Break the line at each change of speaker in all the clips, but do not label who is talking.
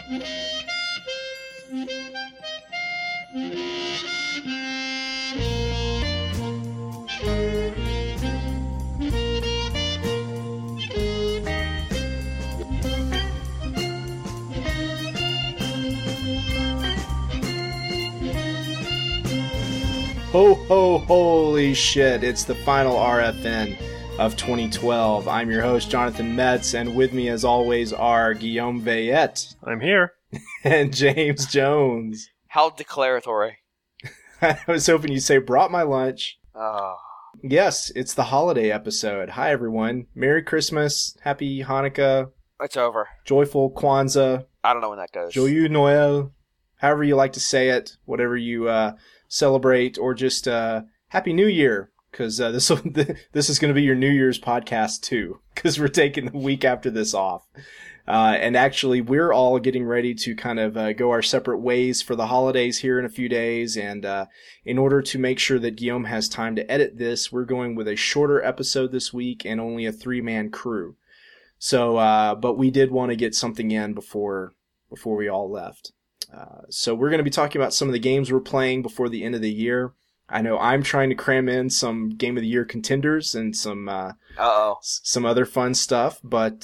Ho ho holy shit, it's the final RFN of 2012. I'm your host, Jonathan Metz, and with me as always are Guillaume Veillette.
I'm here.
And James Jones.
How declaratory.
I was hoping you'd say, brought my lunch.
Oh.
Yes, it's the holiday episode. Hi everyone. Merry Christmas, Happy Hanukkah.
It's over.
Joyful Kwanzaa.
I don't know when that goes.
Joyeux Noël. However you like to say it, whatever you celebrate, or just Happy New Year, because this is going to be your New Year's podcast too, because we're taking the week after this off. And actually, we're all getting ready to kind of go our separate ways for the holidays here in a few days. And in order to make sure that Guillaume has time to edit this, we're going with a shorter episode this week and only a 3-man crew. So, but we did want to get something in before we all left. So we're going to be talking about some of the games we're playing before the end of the year. I know I'm trying to cram in some Game of the Year contenders and some other fun stuff, but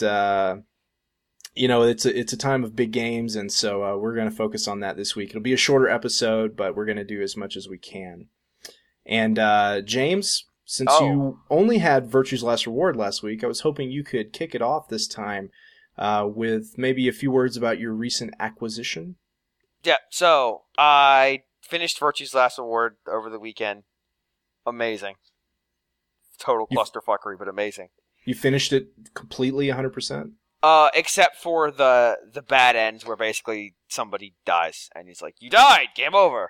it's a time of big games, and so we're going to focus on that this week. It'll be a shorter episode, but we're going to do as much as we can. And James, since you only had Virtue's Last Reward last week, I was hoping you could kick it off this time with maybe a few words about your recent acquisition.
Yeah, so I finished Virtue's Last Reward over the weekend. Amazing. Total clusterfuckery, but amazing. You
finished it completely, 100%?
Except for the bad ends where basically somebody dies, and he's like, "You died! Game over!"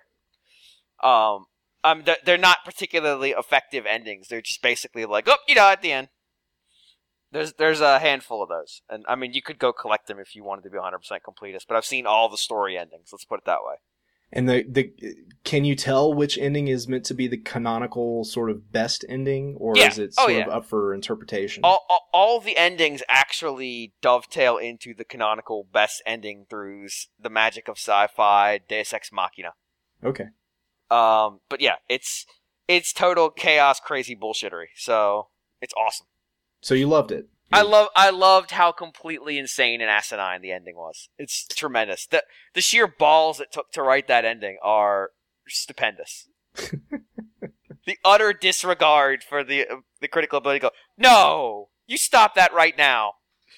They're not particularly effective endings. They're just basically like, "Oh, you died at the end." There's a handful of those, and I mean, you could go collect them if you wanted to be 100% completist. But I've seen all the story endings. Let's put it that way.
And can you tell which ending is meant to be the canonical sort of best ending, or is it sort of up for interpretation?
All the endings actually dovetail into the canonical best ending through the magic of sci-fi, Deus Ex Machina.
Okay.
But yeah, it's total chaos, crazy bullshittery. So it's awesome.
So you loved it.
I loved how completely insane and asinine the ending was. It's tremendous. The sheer balls it took to write that ending are stupendous. The utter disregard for the critical ability to go, "No! You stop that right now!"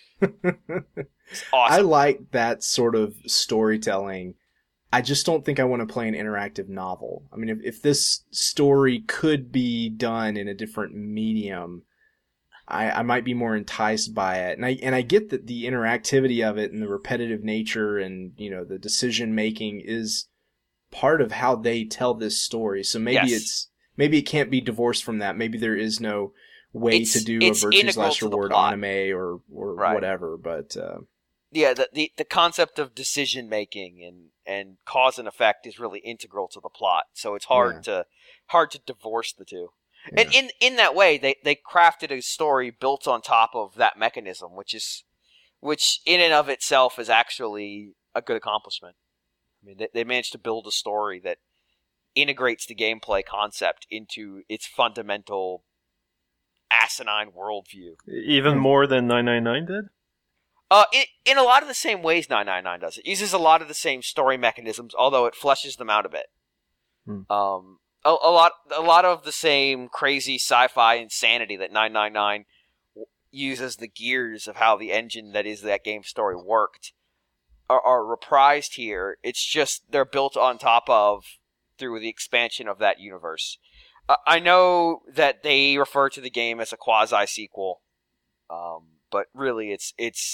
It's awesome.
I like that sort of storytelling. I just don't think I want to play an interactive novel. I mean, if this story could be done in a different medium, I might be more enticed by it. And I get that the interactivity of it and the repetitive nature and, the decision making is part of how they tell this story. So maybe maybe it can't be divorced from that. Maybe there is no way to do a Virtue's Last Reward anime or whatever, but
yeah, the concept of decision making and cause and effect is really integral to the plot. So it's hard to divorce the two. Yeah. And in that way, they crafted a story built on top of that mechanism, which in and of itself is actually a good accomplishment. I mean, they managed to build a story that integrates the gameplay concept into its fundamental asinine worldview.
Even more than 999 did?
In a lot of the same ways 999 does. It uses a lot of the same story mechanisms, although it fleshes them out a bit. A lot of the same crazy sci-fi insanity that 999 uses the gears of how the engine that is that game story worked are reprised here. It's just they're built on top of through the expansion of that universe. I know that they refer to the game as a quasi-sequel, but really it's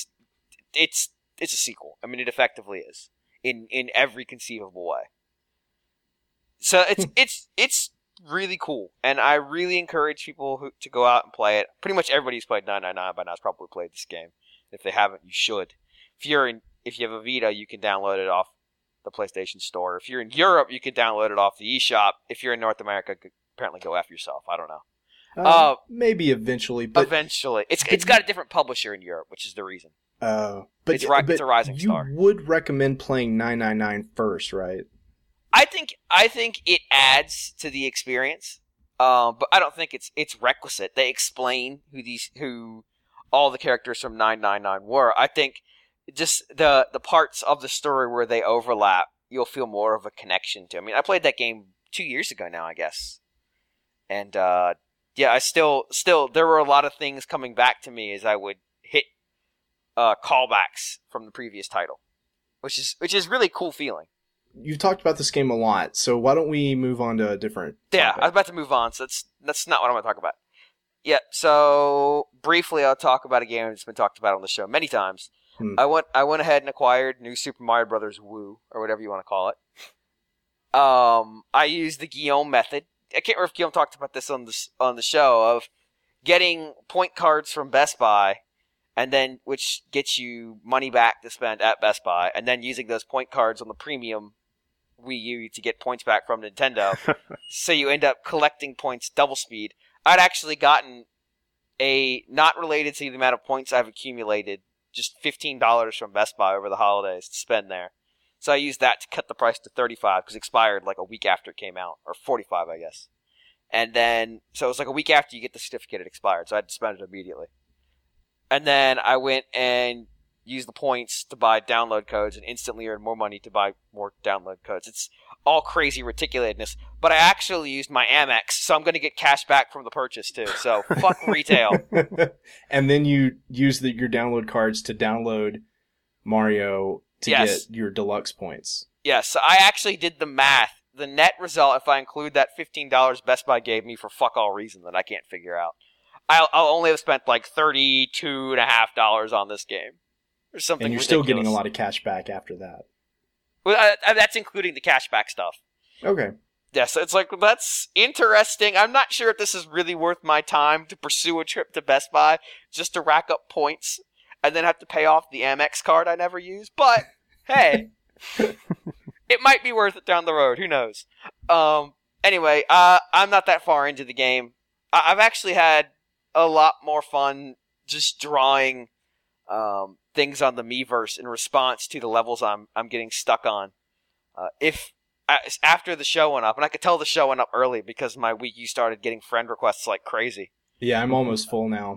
a sequel. I mean, it effectively is in every conceivable way. So it's really cool, and I really encourage people to go out and play it. Pretty much everybody who's played 999 by now has probably played this game. If they haven't, you should. If you have a Vita, you can download it off the PlayStation Store. If you're in Europe, you can download it off the eShop. If you're in North America, apparently go after yourself. I don't know.
Maybe eventually, but
eventually, it's got a different publisher in Europe, which is the reason.
But
it's a rising star.
You would recommend playing 999 first, right?
I think it adds to the experience, but I don't think it's requisite. They explain who all the characters from 999 were. I think just the parts of the story where they overlap, you'll feel more of a connection to. I mean, I played that game 2 years ago now, I guess, and I still there were a lot of things coming back to me as I would hit callbacks from the previous title, which is really cool feeling.
You've talked about this game a lot, so why don't we move on to a different topic?
Yeah, I was about to move on, so that's not what I'm going to talk about. Yeah, so briefly I'll talk about a game that's been talked about on the show many times. I went ahead and acquired New Super Mario Bros. Woo, or whatever you want to call it. I used the Guillaume method. I can't remember if Guillaume talked about this on the show, of getting point cards from Best Buy, and then which gets you money back to spend at Best Buy, and then using those point cards on the premium Wii U to get points back from Nintendo. So you end up collecting points double speed. I'd actually gotten not related to the amount of points I've accumulated, just $15 from Best Buy over the holidays to spend there. So I used that to cut the price to $35 because it expired like a week after it came out, or $45, I guess. And then, so it was like a week after you get the certificate, it expired, so I had to spend it immediately. And then I went and used the points to buy download codes and instantly earned more money to buy more download codes. It's all crazy reticulatedness, but I actually used my Amex, so I'm going to get cash back from the purchase too. So fuck retail.
And then you use your download cards to download Mario to get your deluxe points.
Yes, so I actually did the math. The net result, if I include that $15 Best Buy gave me for fuck all reason that I can't figure out, I'll only have spent like $32.50 on this game. Or something.
And you're
ridiculous.
Still getting a lot of cash back after that.
Well, that's including the cashback stuff.
Okay.
Yeah, so it's like, that's interesting. I'm not sure if this is really worth my time to pursue a trip to Best Buy just to rack up points and then have to pay off the Amex card I never use. But, hey, it might be worth it down the road. Who knows? Anyway, I'm not that far into the game. I've actually had a lot more fun just drawing things on the Miiverse in response to the levels I'm getting stuck on. After the show went up, and I could tell the show went up early because my Wii U started getting friend requests like crazy.
Yeah, I'm almost full now.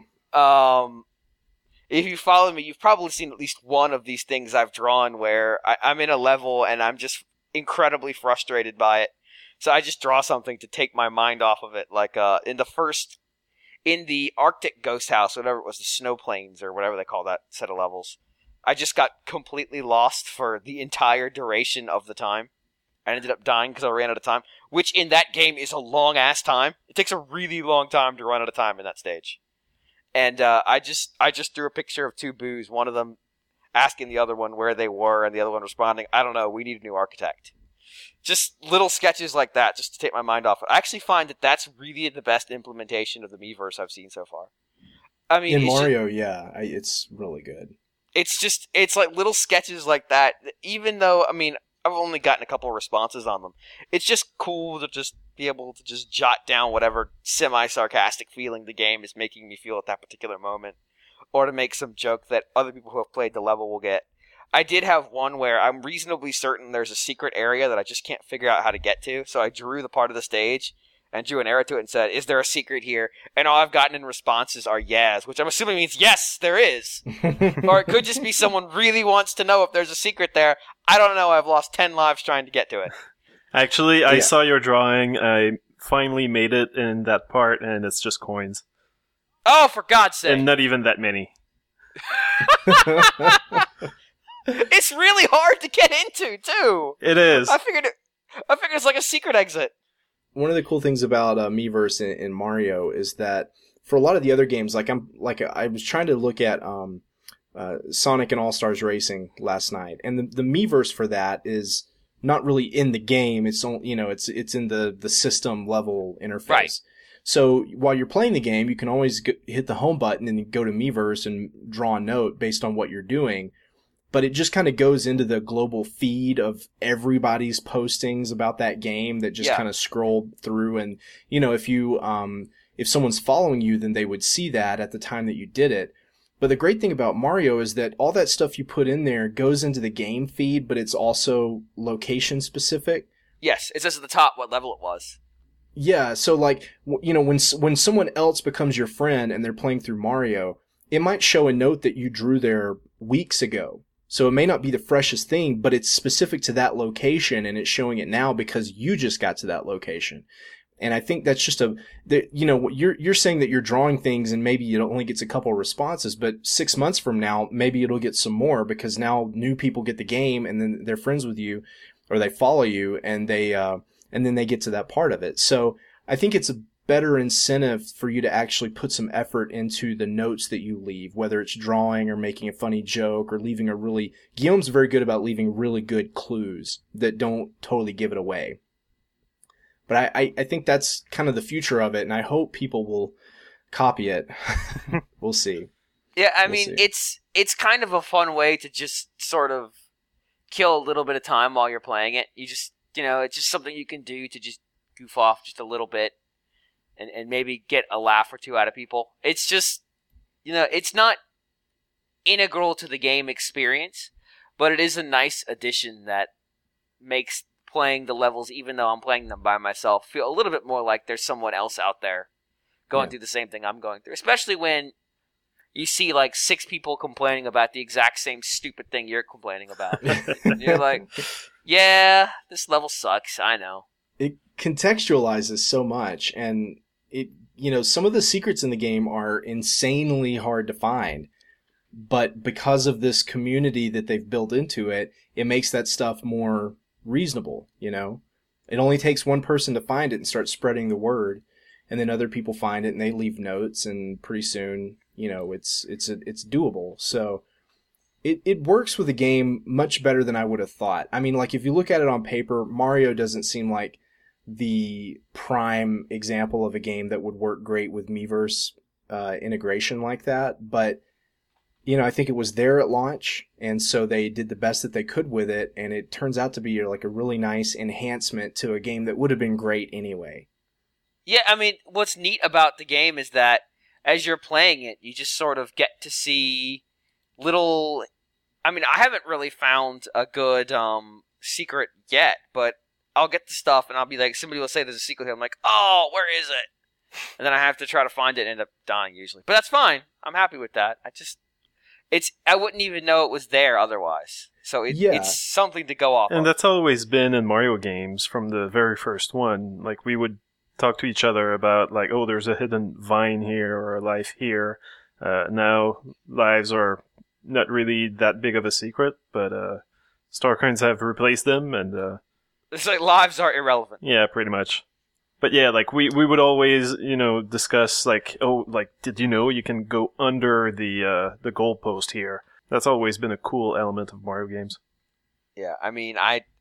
If you follow me, you've probably seen at least one of these things I've drawn where I'm in a level and I'm just incredibly frustrated by it. So I just draw something to take my mind off of it. Like in the Arctic Ghost House, whatever it was, the Snow Plains or whatever they call that set of levels, I just got completely lost for the entire duration of the time. I ended up dying because I ran out of time, which in that game is a long-ass time. It takes a really long time to run out of time in that stage. And I just drew a picture of two boos, one of them asking the other one where they were, and the other one responding, I don't know, we need a new architect. Just little sketches like that, just to take my mind off it. I actually find that that's really the best implementation of the Miiverse I've seen so far. I mean,
in Mario, it's really good.
It's like little sketches like that, even though, I mean, I've only gotten a couple of responses on them. It's just cool to just be able to just jot down whatever semi-sarcastic feeling the game is making me feel at that particular moment, or to make some joke that other people who have played the level will get. I did have one where I'm reasonably certain there's a secret area that I just can't figure out how to get to, so I drew the part of the stage and drew an arrow to it and said, is there a secret here? And all I've gotten in responses are yes, which I'm assuming means yes, there is. Or it could just be someone really wants to know if there's a secret there. I don't know, I've lost 10 lives trying to get to it.
Actually, I saw your drawing. I finally made it in that part, and it's just coins.
Oh, for God's sake.
And not even that many.
It's really hard to get into, too.
It is.
I figured it's like a secret exit.
One of the cool things about Miiverse in Mario is that for a lot of the other games, I was trying to look at Sonic and All Stars Racing last night, and the Miiverse for that is not really in the game. It's it's in the system level interface.
Right.
So while you're playing the game, you can always hit the home button and go to Miiverse and draw a note based on what you're doing. But it just kind of goes into the global feed of everybody's postings about that game that just kind of scroll through. And, if someone's following you, then they would see that at the time that you did it. But the great thing about Mario is that all that stuff you put in there goes into the game feed, but it's also location specific.
Yes, it says at the top what level it was.
Yeah, so like, when someone else becomes your friend and they're playing through Mario, it might show a note that you drew there weeks ago. So it may not be the freshest thing, but it's specific to that location, and it's showing it now because you just got to that location. And I think that's just you're saying that you're drawing things and maybe it only gets a couple of responses, but 6 months from now, maybe it'll get some more because now new people get the game and then they're friends with you or they follow you and then they get to that part of it. So I think it's a better incentive for you to actually put some effort into the notes that you leave, whether it's drawing or making a funny joke or leaving Guillaume's very good about leaving really good clues that don't totally give it away. But I think that's kind of the future of it, and I hope people will copy it. We'll see.
Yeah, I mean, it's kind of a fun way to just sort of kill a little bit of time while you're playing it. You just, it's just something you can do to just goof off just a little bit and maybe get a laugh or two out of people. It's just, it's not integral to the game experience, but it is a nice addition that makes playing the levels, even though I'm playing them by myself, feel a little bit more like there's someone else out there going through the same thing I'm going through. Especially when you see like 6 people complaining about the exact same stupid thing you're complaining about. And you're like, yeah, this level sucks, I know.
It contextualizes so much, and some of the secrets in the game are insanely hard to find. But because of this community that they've built into it, it makes that stuff more reasonable. It only takes one person to find it and start spreading the word, and then other people find it and they leave notes, and pretty soon it's doable. So it works with the game much better than I would have thought. I mean, like, if you look at it on paper, Mario doesn't seem like the prime example of a game that would work great with Miiverse integration like that, but I think it was there at launch, and so they did the best that they could with it, and it turns out to be like a really nice enhancement to a game that would have been great anyway.
Yeah, I mean, what's neat about the game is that as you're playing it, you just sort of get to see little... I mean, I haven't really found a good secret yet, but I'll get the stuff, and I'll be like, somebody will say there's a secret here. I'm like, oh, where is it? And then I have to try to find it and end up dying usually. But that's fine. I'm happy with that. I wouldn't even know it was there otherwise. So it's something to go off of.
And that's always been in Mario games from the very first one. Like, we would talk to each other about, like, oh, there's a hidden vine here or a life here. Now, lives are not really that big of a secret, but star coins have replaced them, and...
it's like lives are irrelevant.
Yeah, pretty much. But yeah, like, we would always, discuss, like, oh, like, did you know you can go under the goalpost here? That's always been a cool element of Mario games.
Yeah, I mean,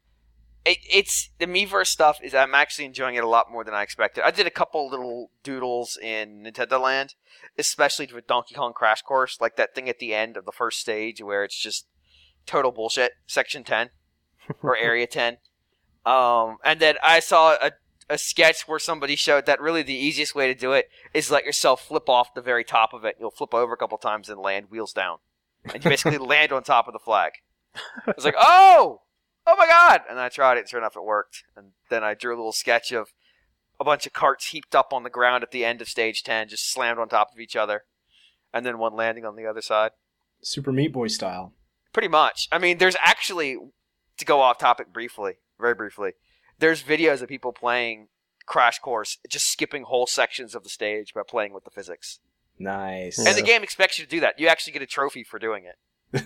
it's the Miiverse stuff I'm actually enjoying it a lot more than I expected. I did a couple little doodles in Nintendo Land, especially with Donkey Kong Crash Course, like that thing at the end of the first stage where it's just total bullshit, Section 10, or Area 10. And then I saw a sketch where somebody showed that really the easiest way to do it is let yourself flip off the very top of it. You'll flip over a couple times and land wheels down. And you basically land on top of the flag. I was like, oh my god! And I tried it, sure enough it worked. And then I drew a little sketch of a bunch of carts heaped up on the ground at the end of stage 10, just slammed on top of each other. And then one landing on the other side.
Super Meat Boy style.
Pretty much. I mean, there's actually, to go off topic very briefly, there's videos of people playing Crash Course, just skipping whole sections of the stage by playing with the physics.
Nice.
And the game expects you to do that. You actually get a trophy for doing it.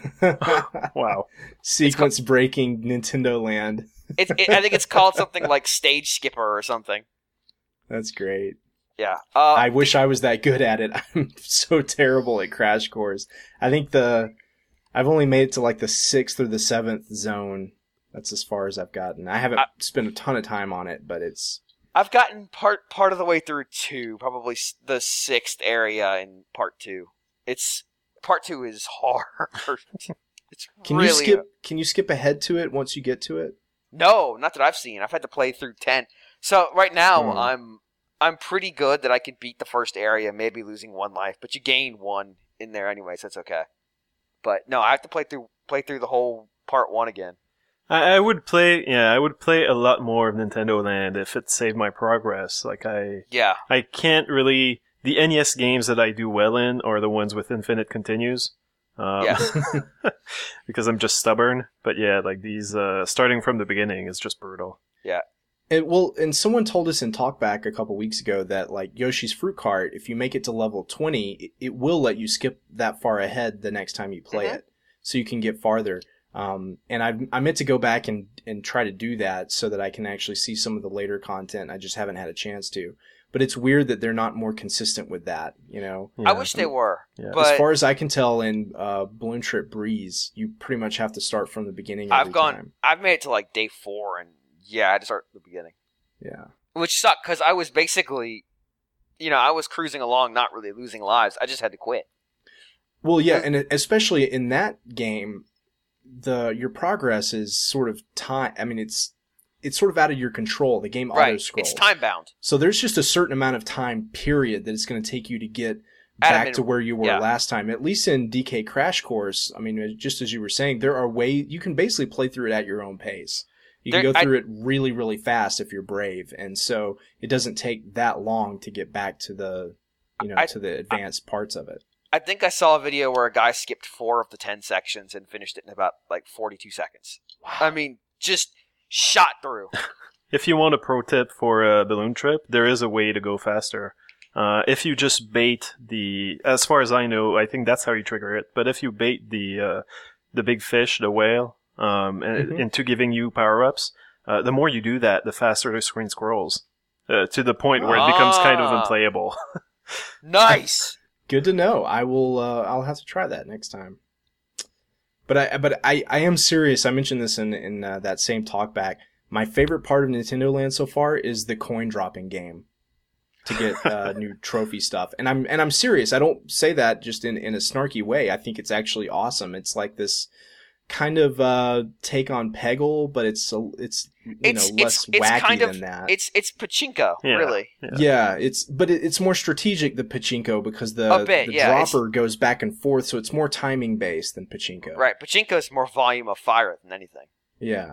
Wow.
Sequence breaking Nintendo Land.
I think it's called something like Stage Skipper or something.
That's great.
Yeah.
I wish I was that good at it. I'm so terrible at Crash Course. I think I've only made it to like the 6th or the 7th zone. That's as far as I've gotten. I haven't spent a ton of time on it, but
I've gotten part of the way through 2, probably the 6th area in part 2. Part 2 is hard.
Can you skip ahead to it once you get to it?
No, not that I've seen. I've had to play through 10. So right now I'm pretty good that I can beat the first area, maybe losing 1 life, but you gain 1 in there anyway, so it's okay. But no, I have to play through the whole part 1 again.
I would play a lot more of Nintendo Land if it saved my progress. Like I can't really. The NES games that I do well in are the ones with infinite continues. Because I'm just stubborn. But yeah, like these, starting from the beginning is just brutal.
Yeah.
And someone told us in Talkback a couple weeks ago that like Yoshi's Fruit Cart, if you make it to level 20, it will let you skip that far ahead the next time you play it, so you can get farther. And I meant to go back and try to do that so that I can actually see some of the later content. I just haven't had a chance to. But it's weird that they're not more consistent with that, you know?
Yeah. I wish they were.
Yeah.
But
as far as I can tell in Balloon Trip Breeze, you pretty much have to start from the beginning every time.
I've made it to like day 4, and I had to start at the beginning.
Yeah.
Which sucked, because I was basically, I was cruising along, not really losing lives. I just had to quit.
Well, yeah, and especially in that game, your progress is sort of time. I mean, it's sort of out of your control. The game auto-scrolls.
It's time-bound.
So there's just a certain amount of time period that it's going to take you to get back to where you were last time. At least in DK Crash Course, I mean, just as you were saying, there are ways you can basically play through it at your own pace. You can go through it really, really fast if you're brave, and so it doesn't take that long to get back to the, to the advanced parts of it.
I think I saw a video where a guy skipped 4 of the 10 sections and finished it in about like 42 seconds. Wow. I mean, just shot through.
If you want a pro tip for a Balloon Trip, there is a way to go faster. If you just bait as far as I know, I think that's how you trigger it. But if you bait the big fish, the whale, into giving you power-ups, the more you do that, the faster the screen scrolls. To the point where it becomes kind of unplayable.
Nice!
Good to know. I will. I'll have to try that next time. But I am serious. I mentioned this in that same talkback. My favorite part of Nintendo Land so far is the coin dropping game to get new trophy stuff. And I'm serious. I don't say that just in a snarky way. I think it's actually awesome. It's like this kind of take on Peggle, but it's less wacky than that.
It's pachinko, really.
Yeah, it's more strategic than pachinko because the dropper goes back and forth, so it's more timing based than pachinko.
Right, pachinko is more volume of fire than anything.
Yeah.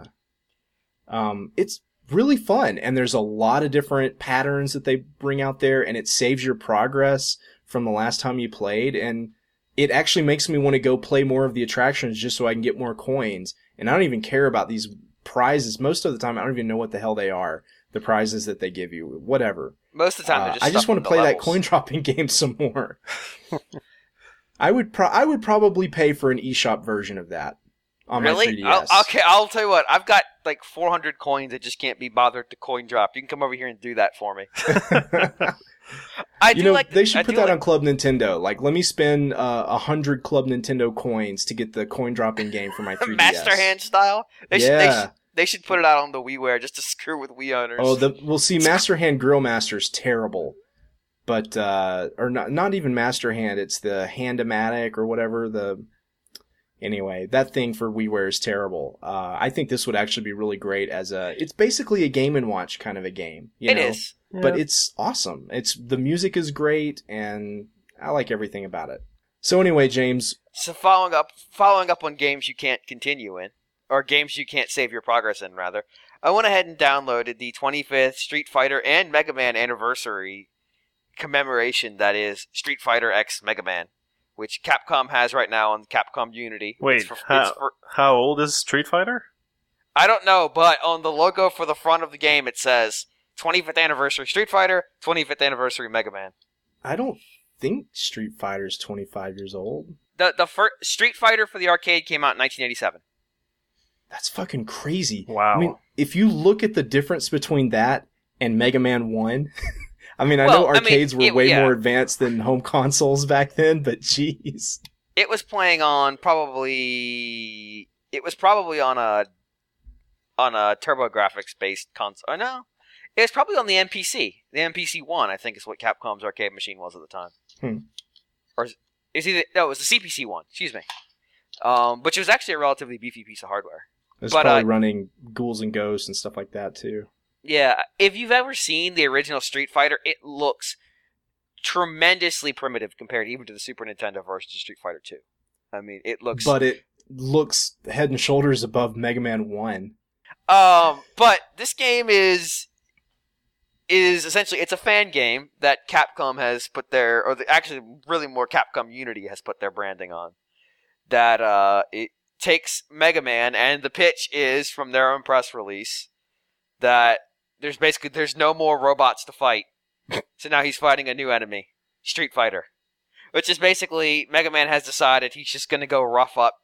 It's really fun, and there's a lot of different patterns that they bring out there, and it saves your progress from the last time you played, and it actually makes me want to go play more of the attractions just so I can get more coins. And I don't even care about these prizes. Most of the time, I don't even know what the hell they are. The prizes that they give you, whatever.
Most of the time, they're just
I just want to play
levels.
that coin dropping game some more. I would probably pay for an eShop version of that on my 3DS.
I'll tell you what. I've got like 400 coins that just can't be bothered to coin drop. You can come over here and do that for me.
They should put that on Club Nintendo. Like, let me spend 100 Club Nintendo coins to get the coin dropping game for my 3DS.
Master Hand style. They should put it out on the WiiWare just to screw with Wii owners.
Oh, we'll see. Master Hand Grill Master's terrible, but or not even Master Hand. It's the Hand-O-Matic or whatever. Anyway, that thing for WiiWare is terrible. I think this would actually be really great it's basically a Game & Watch kind of a game. It is. But it's awesome. The music is great, and I like everything about it. So anyway, James.
So following up on games you can't continue in, or games you can't save your progress in, rather, I went ahead and downloaded the 25th Street Fighter and Mega Man anniversary commemoration that is Street Fighter X Mega Man, which Capcom has right now on Capcom Unity.
Wait, how old is Street Fighter?
I don't know, but on the logo for the front of the game it says 25th Anniversary Street Fighter, 25th Anniversary Mega Man.
I don't think Street Fighter's 25 years old.
The first Street Fighter for the arcade came out in 1987.
That's fucking crazy.
Wow.
I mean, if you look at the difference between that and Mega Man 1... I mean, I know arcades were way more advanced than home consoles back then, but jeez.
It was playing on probably on a TurboGrafx-based console. Or no, it was probably on the MPC. The MPC-1, I think, is what Capcom's arcade machine was at the time. Or it was the CPC-1. Excuse me. Which was actually a relatively beefy piece of hardware.
It was probably running Ghouls and Ghosts and stuff like that too.
Yeah, if you've ever seen the original Street Fighter, it looks tremendously primitive compared even to the Super Nintendo version of Street Fighter 2. I mean, it looks...
But it looks head and shoulders above Mega Man 1.
But this game is essentially, it's a fan game that Capcom has put actually really more Capcom Unity has put their branding on. That it takes Mega Man, and the pitch is from their own press release that there's no more robots to fight. So now he's fighting a new enemy, Street Fighter. Which is basically, Mega Man has decided he's just going to go rough up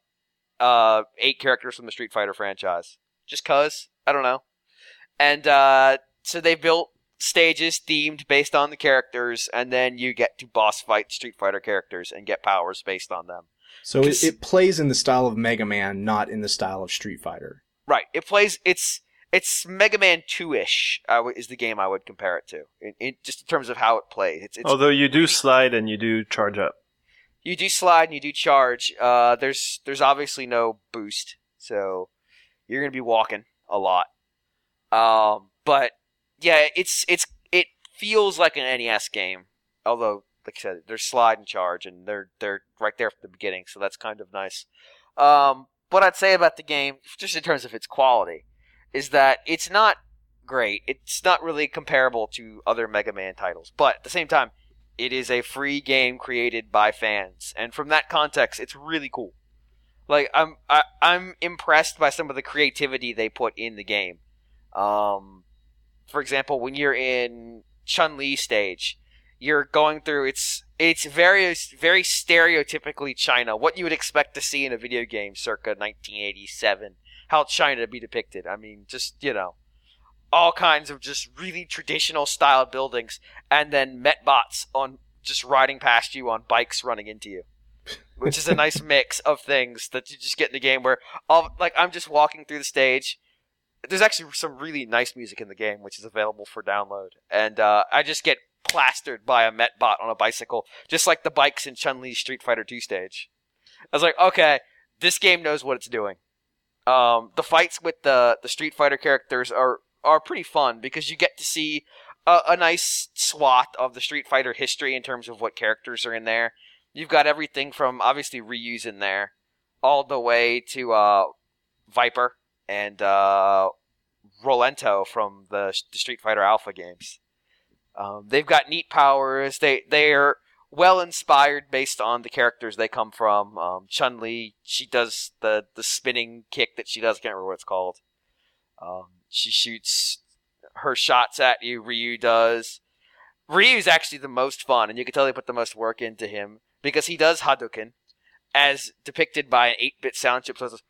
8 characters from the Street Fighter franchise. Just cause? I don't know. And so they built stages themed based on the characters, and then you get to boss fight Street Fighter characters and get powers based on them.
So it plays in the style of Mega Man, not in the style of Street Fighter.
Right. It's Mega Man 2-ish is the game I would compare it to, just in terms of how it plays. It's
although you do slide and you do charge up.
You do slide and you do charge. There's obviously no boost, so you're going to be walking a lot. But yeah, it feels like an NES game, although, like I said, there's slide and charge, and they're right there from the beginning, so that's kind of nice. What I'd say about the game, just in terms of its quality, is that it's not great. It's not really comparable to other Mega Man titles, but at the same time, it is a free game created by fans, and from that context, it's really cool. Like, I'm impressed by some of the creativity they put in the game. For example, when you're in Chun-Li stage, you're going through, it's very, very stereotypically China, what you would expect to see in a video game circa 1987, how China to be depicted. I mean, just, all kinds of just really traditional style buildings, and then Metbots on just riding past you on bikes running into you. Which is a nice mix of things that you just get in the game where, I'm just walking through the stage. There's actually some really nice music in the game, which is available for download. And I just get plastered by a Metbot on a bicycle, just like the bikes in Chun-Li's Street Fighter 2 stage. I was like, okay, this game knows what it's doing. The fights with the Street Fighter characters are pretty fun because you get to see a nice swath of the Street Fighter history in terms of what characters are in there. You've got everything from, obviously, Ryu's in there, all the way to Viper and Rolento from the Street Fighter Alpha games. They've got neat powers. They are well inspired based on the characters they come from. Chun-Li, she does the spinning kick that she does. I can't remember what it's called. She shoots her shots at you. Ryu does. Ryu's actually the most fun, and you can tell they put the most work into him because he does Hadouken, as depicted by an 8-bit sound chip. So it's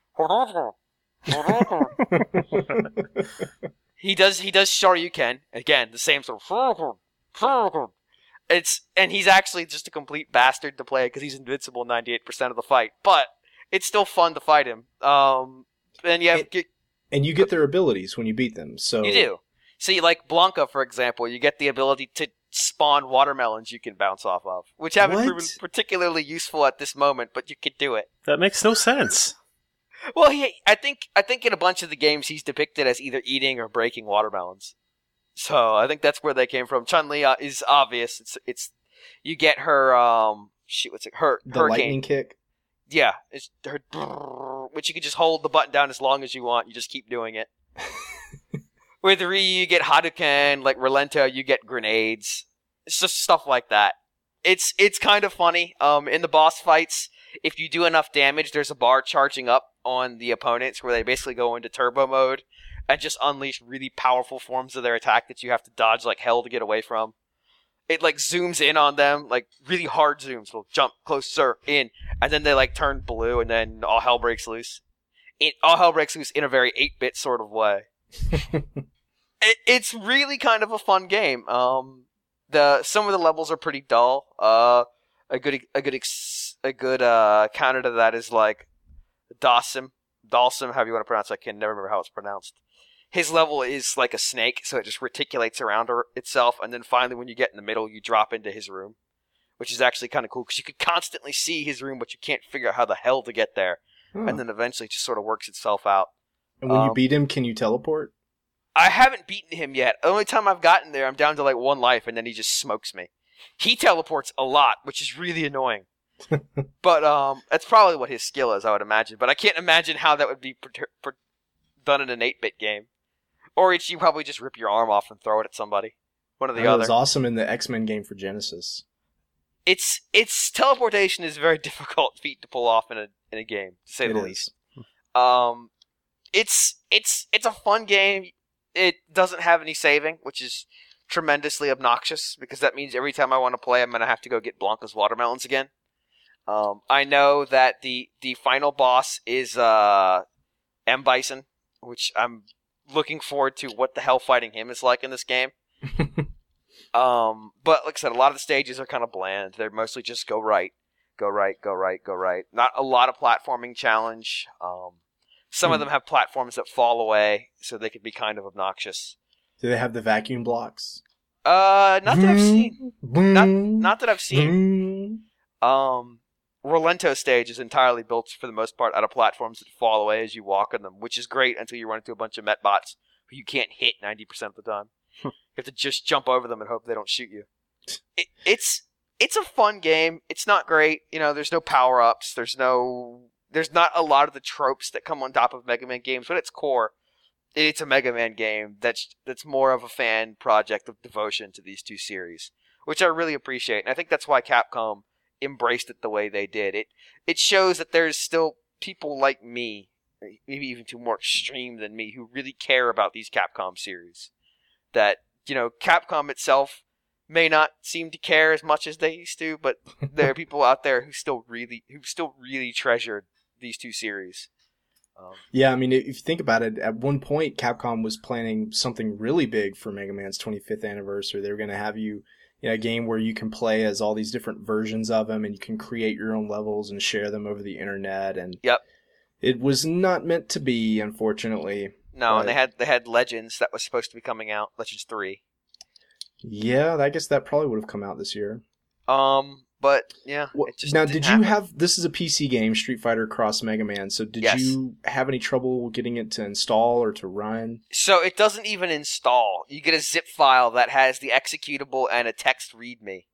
He does Shoryuken again, the same sort of. And he's actually just a complete bastard to play because he's invincible 98% of the fight, but it's still fun to fight him. And
you get their abilities when you beat them. So
you do. See, like Blanca, for example, you get the ability to spawn watermelons you can bounce off of, which haven't proven particularly useful at this moment, but you could do it.
That makes no sense.
Well, I think in a bunch of the games he's depicted as either eating or breaking watermelons. So I think that's where they came from. Chun-Li is obvious. It's you get her her
lightning kick.
Yeah, it's her, which you can just hold the button down as long as you want. You just keep doing it. With Ryu, you get Hadouken. Like Rolento, you get grenades. It's just stuff like that. It's kind of funny. In the boss fights, if you do enough damage, there's a bar charging up on the opponents where they basically go into turbo mode and just unleash really powerful forms of their attack that you have to dodge like hell to get away from. It like zooms in on them, like really hard zooms. It'll jump closer in, and then they like turn blue, and then all hell breaks loose. All hell breaks loose in a very 8-bit sort of way. It's really kind of a fun game. Some of the levels are pretty dull. A good counter to that is like Dawson, however you want to pronounce it. I can never remember how it's pronounced. His level is like a snake, so it just reticulates around itself, and then finally when you get in the middle, you drop into his room, which is actually kind of cool, because you can constantly see his room, but you can't figure out how the hell to get there, and then eventually it just sort of works itself out.
And when you beat him, can you teleport?
I haven't beaten him yet. The only time I've gotten there, I'm down to like 1 life, and then he just smokes me. He teleports a lot, which is really annoying. But that's probably what his skill is, I would imagine. But I can't imagine how that would be done in an 8-bit game. Or you probably just rip your arm off and throw it at somebody. One or the other.
It was awesome in the X-Men game for Genesis.
Its teleportation is a very difficult feat to pull off in a game, to say the least. It's a fun game. It doesn't have any saving, which is tremendously obnoxious, because that means every time I want to play, I'm going to have to go get Blanca's watermelons again. I know that the final boss is M. Bison, which I'm looking forward to what the hell fighting him is like in this game. But like I said, a lot of the stages are kind of bland. They're mostly just go right, go right, go right, go right. Not a lot of platforming challenge. Some of them have platforms that fall away, so they could be kind of obnoxious.
Do they have the vacuum blocks?
Not that I've seen. Not that I've seen. Rolento stage is entirely built, for the most part, out of platforms that fall away as you walk on them, which is great until you run into a bunch of Metbots who you can't hit 90% of the time. You have to just jump over them and hope they don't shoot you. It's a fun game. It's not great. There's no power-ups. There's not a lot of the tropes that come on top of Mega Man games, but at its core, it's a Mega Man game that's more of a fan project of devotion to these two series, which I really appreciate. And I think that's why Capcom embraced it the way they did. It shows that there's still people like me, maybe even two more extreme than me, who really care about these Capcom series. That, Capcom itself may not seem to care as much as they used to, but there are people out there who still really treasured these two series.
Yeah, I mean, if you think about it, at one point, Capcom was planning something really big for Mega Man's 25th anniversary. They were going to have a game where you can play as all these different versions of them, and you can create your own levels and share them over the internet. And
yep,
it was not meant to be, unfortunately.
No, and they had Legends that was supposed to be coming out, Legends 3.
Yeah, I guess that probably would have come out this year.
But yeah.
Now, did you have? This is a PC game, Street Fighter Cross Mega Man. So, did you have any trouble getting it to install or to run?
So it doesn't even install. You get a zip file that has the executable and a text README.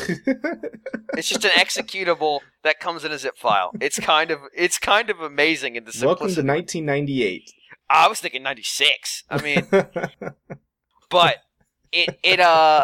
It's just an executable that comes in a zip file. It's kind of amazing in the simplicity.
Welcome to 1998.
I was thinking 96. I mean, but it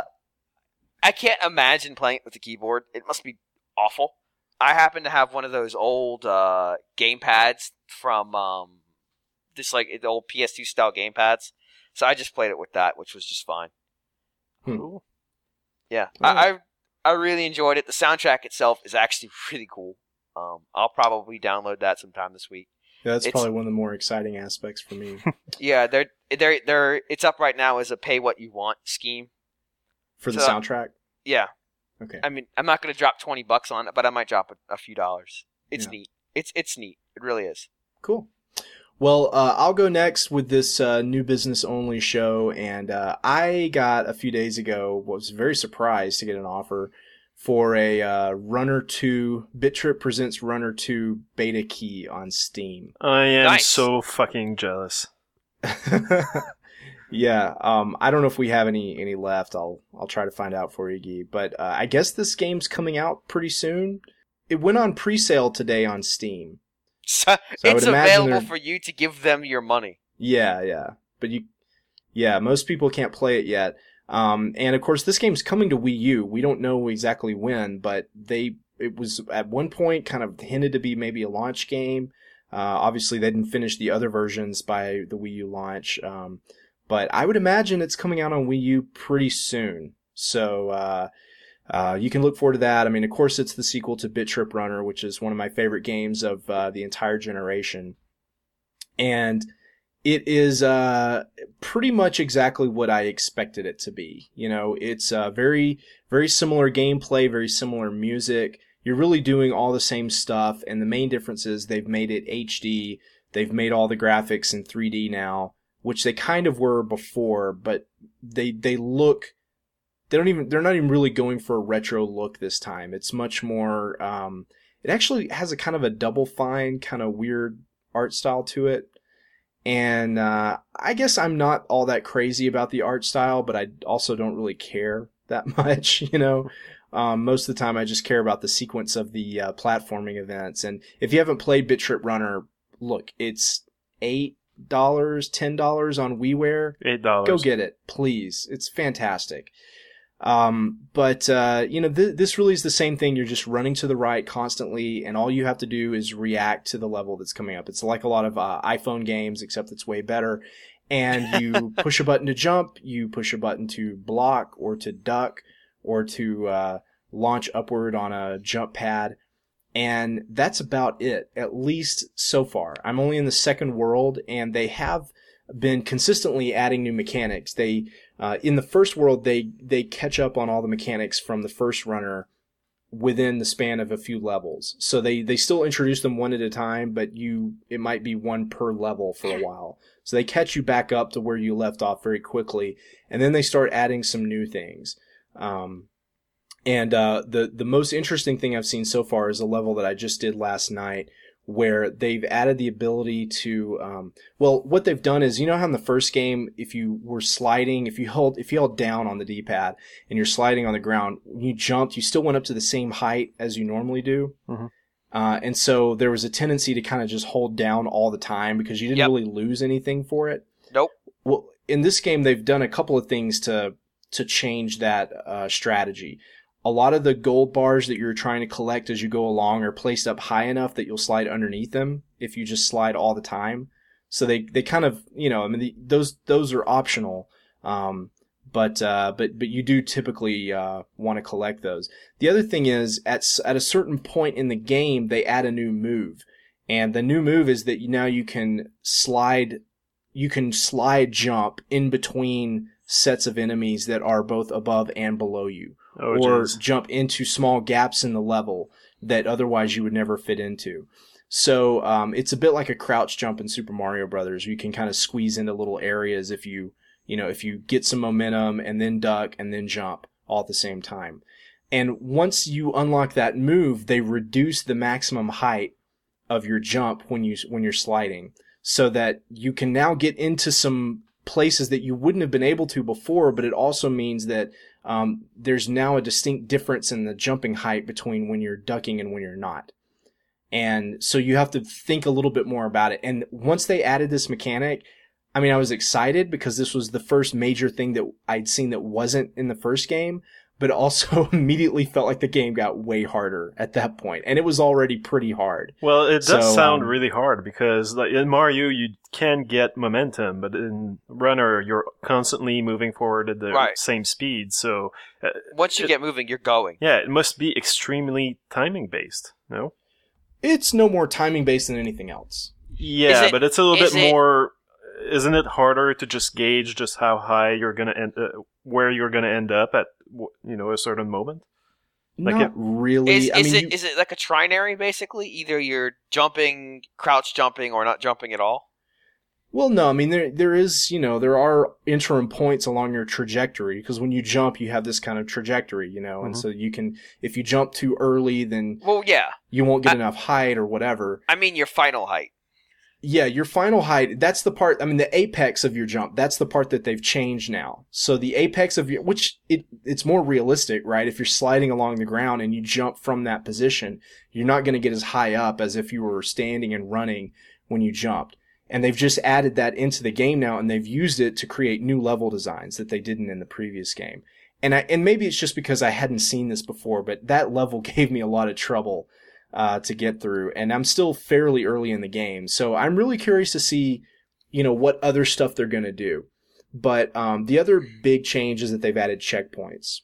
I can't imagine playing it with the keyboard. It must be awful. I happen to have one of those old game pads from just like the old PS2 style game pads. So I just played it with that, which was just fine.
Cool.
Yeah, I really enjoyed it. The soundtrack itself is actually really cool. I'll probably download that sometime this week.
Yeah, that's probably one of the more exciting aspects for me.
Yeah, it's up right now as a pay what you want scheme.
For the soundtrack?
Yeah.
Okay.
I mean, I'm not going to drop $20 on it, but I might drop a few dollars. It's neat. It's neat. It really is.
Cool. Well, I'll go next with this new business only show, and I got a few days ago, was very surprised to get an offer for a Runner 2, BitTrip presents Runner 2 beta key on Steam.
I am so fucking jealous.
Yeah, I don't know if we have any left. I'll try to find out for you, Guy. But I guess this game's coming out pretty soon. It went on pre-sale today on Steam.
So it's available for you to give them your money.
Yeah. But most people can't play it yet. And of course, this game's coming to Wii U. We don't know exactly when, but it was at one point kind of hinted to be maybe a launch game. Obviously, they didn't finish the other versions by the Wii U launch. But I would imagine it's coming out on Wii U pretty soon. So you can look forward to that. I mean, of course, it's the sequel to BitTrip Runner, which is one of my favorite games of the entire generation. And it is pretty much exactly what I expected it to be. It's very, very similar gameplay, very similar music. You're really doing all the same stuff. And the main difference is they've made it HD. They've made all the graphics in 3D now, which they kind of were before, but they're not even really going for a retro look this time. It's much more, it actually has a kind of a Double Fine kind of weird art style to it. And, I guess I'm not all that crazy about the art style, but I also don't really care that much, Most of the time, I just care about the sequence of the platforming events. And if you haven't played Bit Trip Runner, look, it's $8, $10 on WiiWare.
$8.
Go get it, please. It's fantastic. But this really is the same thing. You're just running to the right constantly, and all you have to do is react to the level that's coming up. It's like a lot of iPhone games, except it's way better. And you push a button to jump, you push a button to block or to duck or to launch upward on a jump pad. And that's about it, at least so far. I'm only in the second world, and they have been consistently adding new mechanics. They in the first world, they catch up on all the mechanics from the first runner within the span of a few levels. So they still introduce them one at a time, but it might be one per level for a while. So they catch you back up to where you left off very quickly, and then they start adding some new things. The most interesting thing I've seen so far is a level that I just did last night, where they've added the ability to, what they've done is, you know how in the first game, if you were sliding, if you held down on the D-pad and you're sliding on the ground, when you jumped, you still went up to the same height as you normally do.
Mm-hmm.
And so there was a tendency to kind of just hold down all the time because you didn't really lose anything for it.
Nope.
Well, in this game, they've done a couple of things to change that strategy. A lot of the gold bars that you're trying to collect as you go along are placed up high enough that you'll slide underneath them if you just slide all the time. So they kind of, those are optional. But you do typically want to collect those. The other thing is at a certain point in the game, they add a new move. And the new move is that now you can slide jump in between sets of enemies that are both above and below you. Or jump into small gaps in the level that otherwise you would never fit into. So it's a bit like a crouch jump in Super Mario Brothers. You can kind of squeeze into little areas if you get some momentum and then duck and then jump all at the same time. And once you unlock that move, they reduce the maximum height of your jump when you're sliding, so that you can now get into some places that you wouldn't have been able to before, but it also means that there's now a distinct difference in the jumping height between when you're ducking and when you're not. And so you have to think a little bit more about it. And once they added this mechanic, I mean, I was excited because this was the first major thing that I'd seen that wasn't in the first game, but also immediately felt like the game got way harder at that point. And it was already pretty hard.
Well, it does sound really hard because like in Mario, you can get momentum, but in Runner, you're constantly moving forward at the same speed. So
once you get moving, you're going.
Yeah, it must be extremely timing-based, no?
It's no more timing-based than anything else.
Yeah, but it's a little bit more... Isn't it harder to just gauge just how high you're going to end, where you're going to end up at, a certain moment?
Not really.
Is it like a trinary, basically? Either you're jumping, crouch jumping, or not jumping at all?
Well, no. I mean, there is, there are interim points along your trajectory, because when you jump, you have this kind of trajectory,
Mm-hmm.
and so you can, if you jump too early, then you won't get enough height or whatever.
I mean, your final height.
Yeah, your final height, that's the part, the apex of your jump, that's the part that they've changed now. So the apex of it's more realistic, right? If you're sliding along the ground and you jump from that position, you're not going to get as high up as if you were standing and running when you jumped. And they've just added that into the game now, and they've used it to create new level designs that they didn't in the previous game. And maybe it's just because I hadn't seen this before, but that level gave me a lot of trouble to get through, and I'm still fairly early in the game, so I'm really curious to see, what other stuff they're going to do. But the other big change is that they've added checkpoints.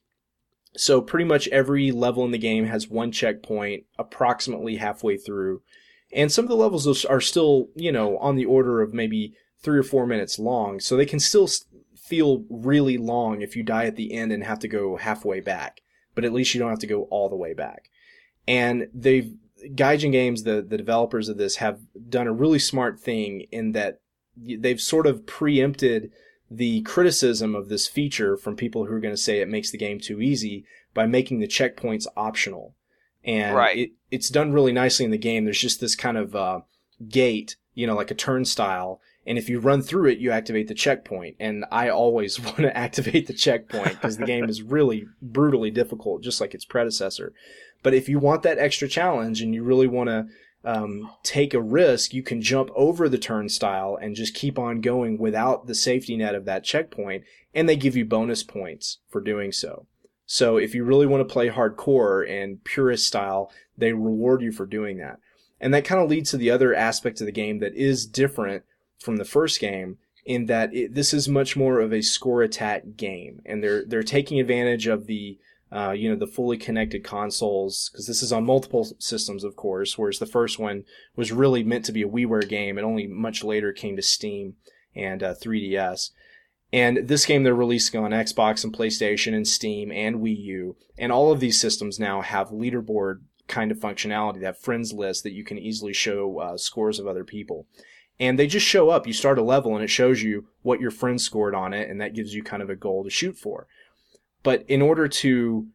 So pretty much every level in the game has one checkpoint approximately halfway through, and some of the levels are still, on the order of maybe 3 or 4 minutes long, so they can still feel really long if you die at the end and have to go halfway back, but at least you don't have to go all the way back. And Gaijin Games, the developers of this, have done a really smart thing in that they've sort of preempted the criticism of this feature from people who are going to say it makes the game too easy by making the checkpoints optional. And it's done really nicely in the game. There's just this kind of gate. like a turnstile. And if you run through it, you activate the checkpoint. And I always want to activate the checkpoint because the game is really brutally difficult, just like its predecessor. But if you want that extra challenge and you really want to take a risk, you can jump over the turnstile and just keep on going without the safety net of that checkpoint. And they give you bonus points for doing so. So if you really want to play hardcore and purist style, they reward you for doing that. And that kind of leads to the other aspect of the game that is different from the first game, in that this is much more of a score attack game. And they're taking advantage of the the fully connected consoles, because this is on multiple systems, of course, whereas the first one was really meant to be a WiiWare game and only much later came to Steam and 3DS. And this game they're releasing on Xbox and PlayStation and Steam and Wii U. And all of these systems now have leaderboard kind of functionality. They have friends lists that you can easily show scores of other people. And they just show up. You start a level and it shows you what your friends scored on it, and that gives you kind of a goal to shoot for. But in order to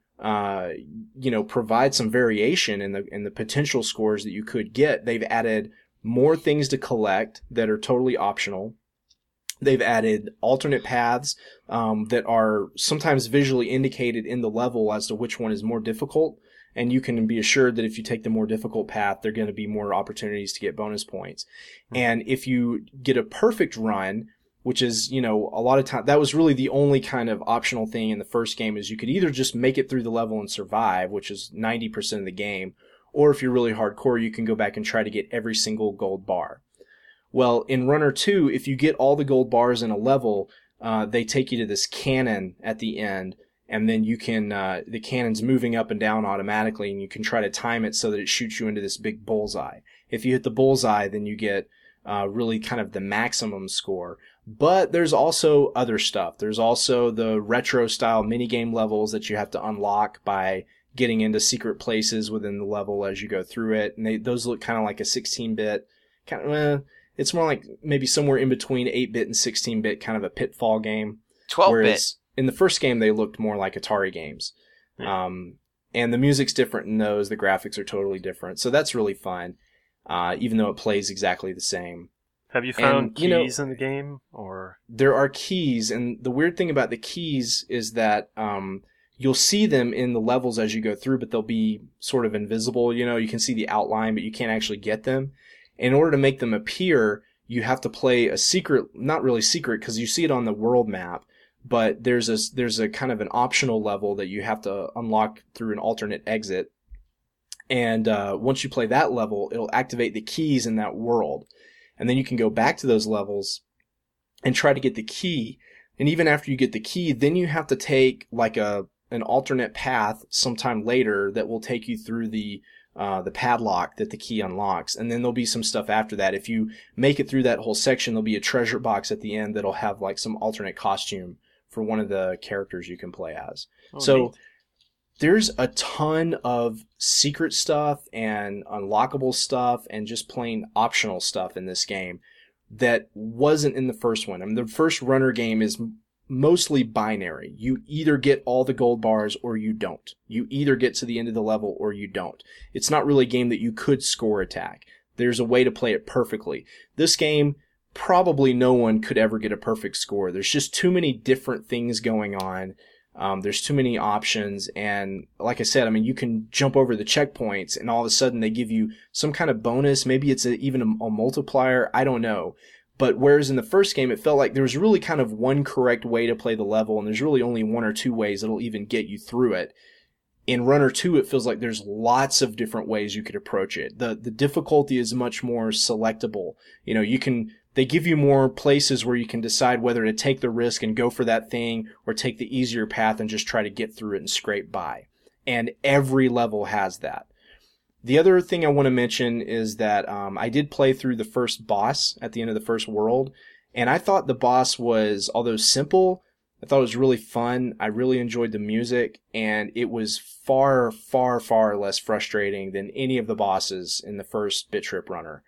provide some variation in the potential scores that you could get, they've added more things to collect that are totally optional. They've added alternate paths that are sometimes visually indicated in the level as to which one is more difficult. And you can be assured that if you take the more difficult path, there are going to be more opportunities to get bonus points. Mm-hmm. And if you get a perfect run, which is, a lot of time, that was really the only kind of optional thing in the first game, is you could either just make it through the level and survive, which is 90% of the game, or if you're really hardcore, you can go back and try to get every single gold bar. Well, in Runner 2, if you get all the gold bars in a level, they take you to this cannon at the end, and then you can, the cannon's moving up and down automatically, and you can try to time it so that it shoots you into this big bullseye. If you hit the bullseye, then you get really kind of the maximum score. But there's also other stuff. There's also the retro-style minigame levels that you have to unlock by getting into secret places within the level as you go through it. And those look kind of like a 16-bit, it's more like maybe somewhere in between 8-bit and 16-bit, kind of a pitfall game.
12-bit.
Whereas in the first game, they looked more like Atari games. Yeah. And the music's different in those. The graphics are totally different. So that's really fun, even though it plays exactly the same.
Have you found keys in the game? Or
there are keys, and the weird thing about the keys is that you'll see them in the levels as you go through, but they'll be sort of invisible. You can see the outline, but you can't actually get them. In order to make them appear, you have to play a secret, not really secret because you see it on the world map, but there's a kind of an optional level that you have to unlock through an alternate exit. And once you play that level, it'll activate the keys in that world. And then you can go back to those levels and try to get the key. And even after you get the key, then you have to take like an alternate path sometime later that will take you through the padlock that the key unlocks. And then there'll be some stuff after that. If you make it through that whole section, there'll be a treasure box at the end that'll have like some alternate costume for one of the characters you can play as. So there's a ton of secret stuff and unlockable stuff and just plain optional stuff in this game that wasn't in the first one. I mean, the first Runner game is mostly binary. You either get all the gold bars or you don't. You either get to the end of the level or you don't. It's not really a game that you could score attack. There's a way to play it perfectly. This game, probably no one could ever get a perfect score. There's just too many different things going on. There's too many options, and like I said, I mean, you can jump over the checkpoints and all of a sudden they give you some kind of bonus. Maybe it's even a multiplier. I don't know. But whereas in the first game, it felt like there was really kind of one correct way to play the level, and there's really only one or two ways that'll even get you through it. In Runner 2, it feels like there's lots of different ways you could approach it. The difficulty is much more selectable. They give you more places where you can decide whether to take the risk and go for that thing or take the easier path and just try to get through it and scrape by. And every level has that. The other thing I want to mention is that I did play through the first boss at the end of the first world, and I thought the boss was, although simple, I thought it was really fun. I really enjoyed the music, and it was far, far, far less frustrating than any of the bosses in the first Bit Trip Runner.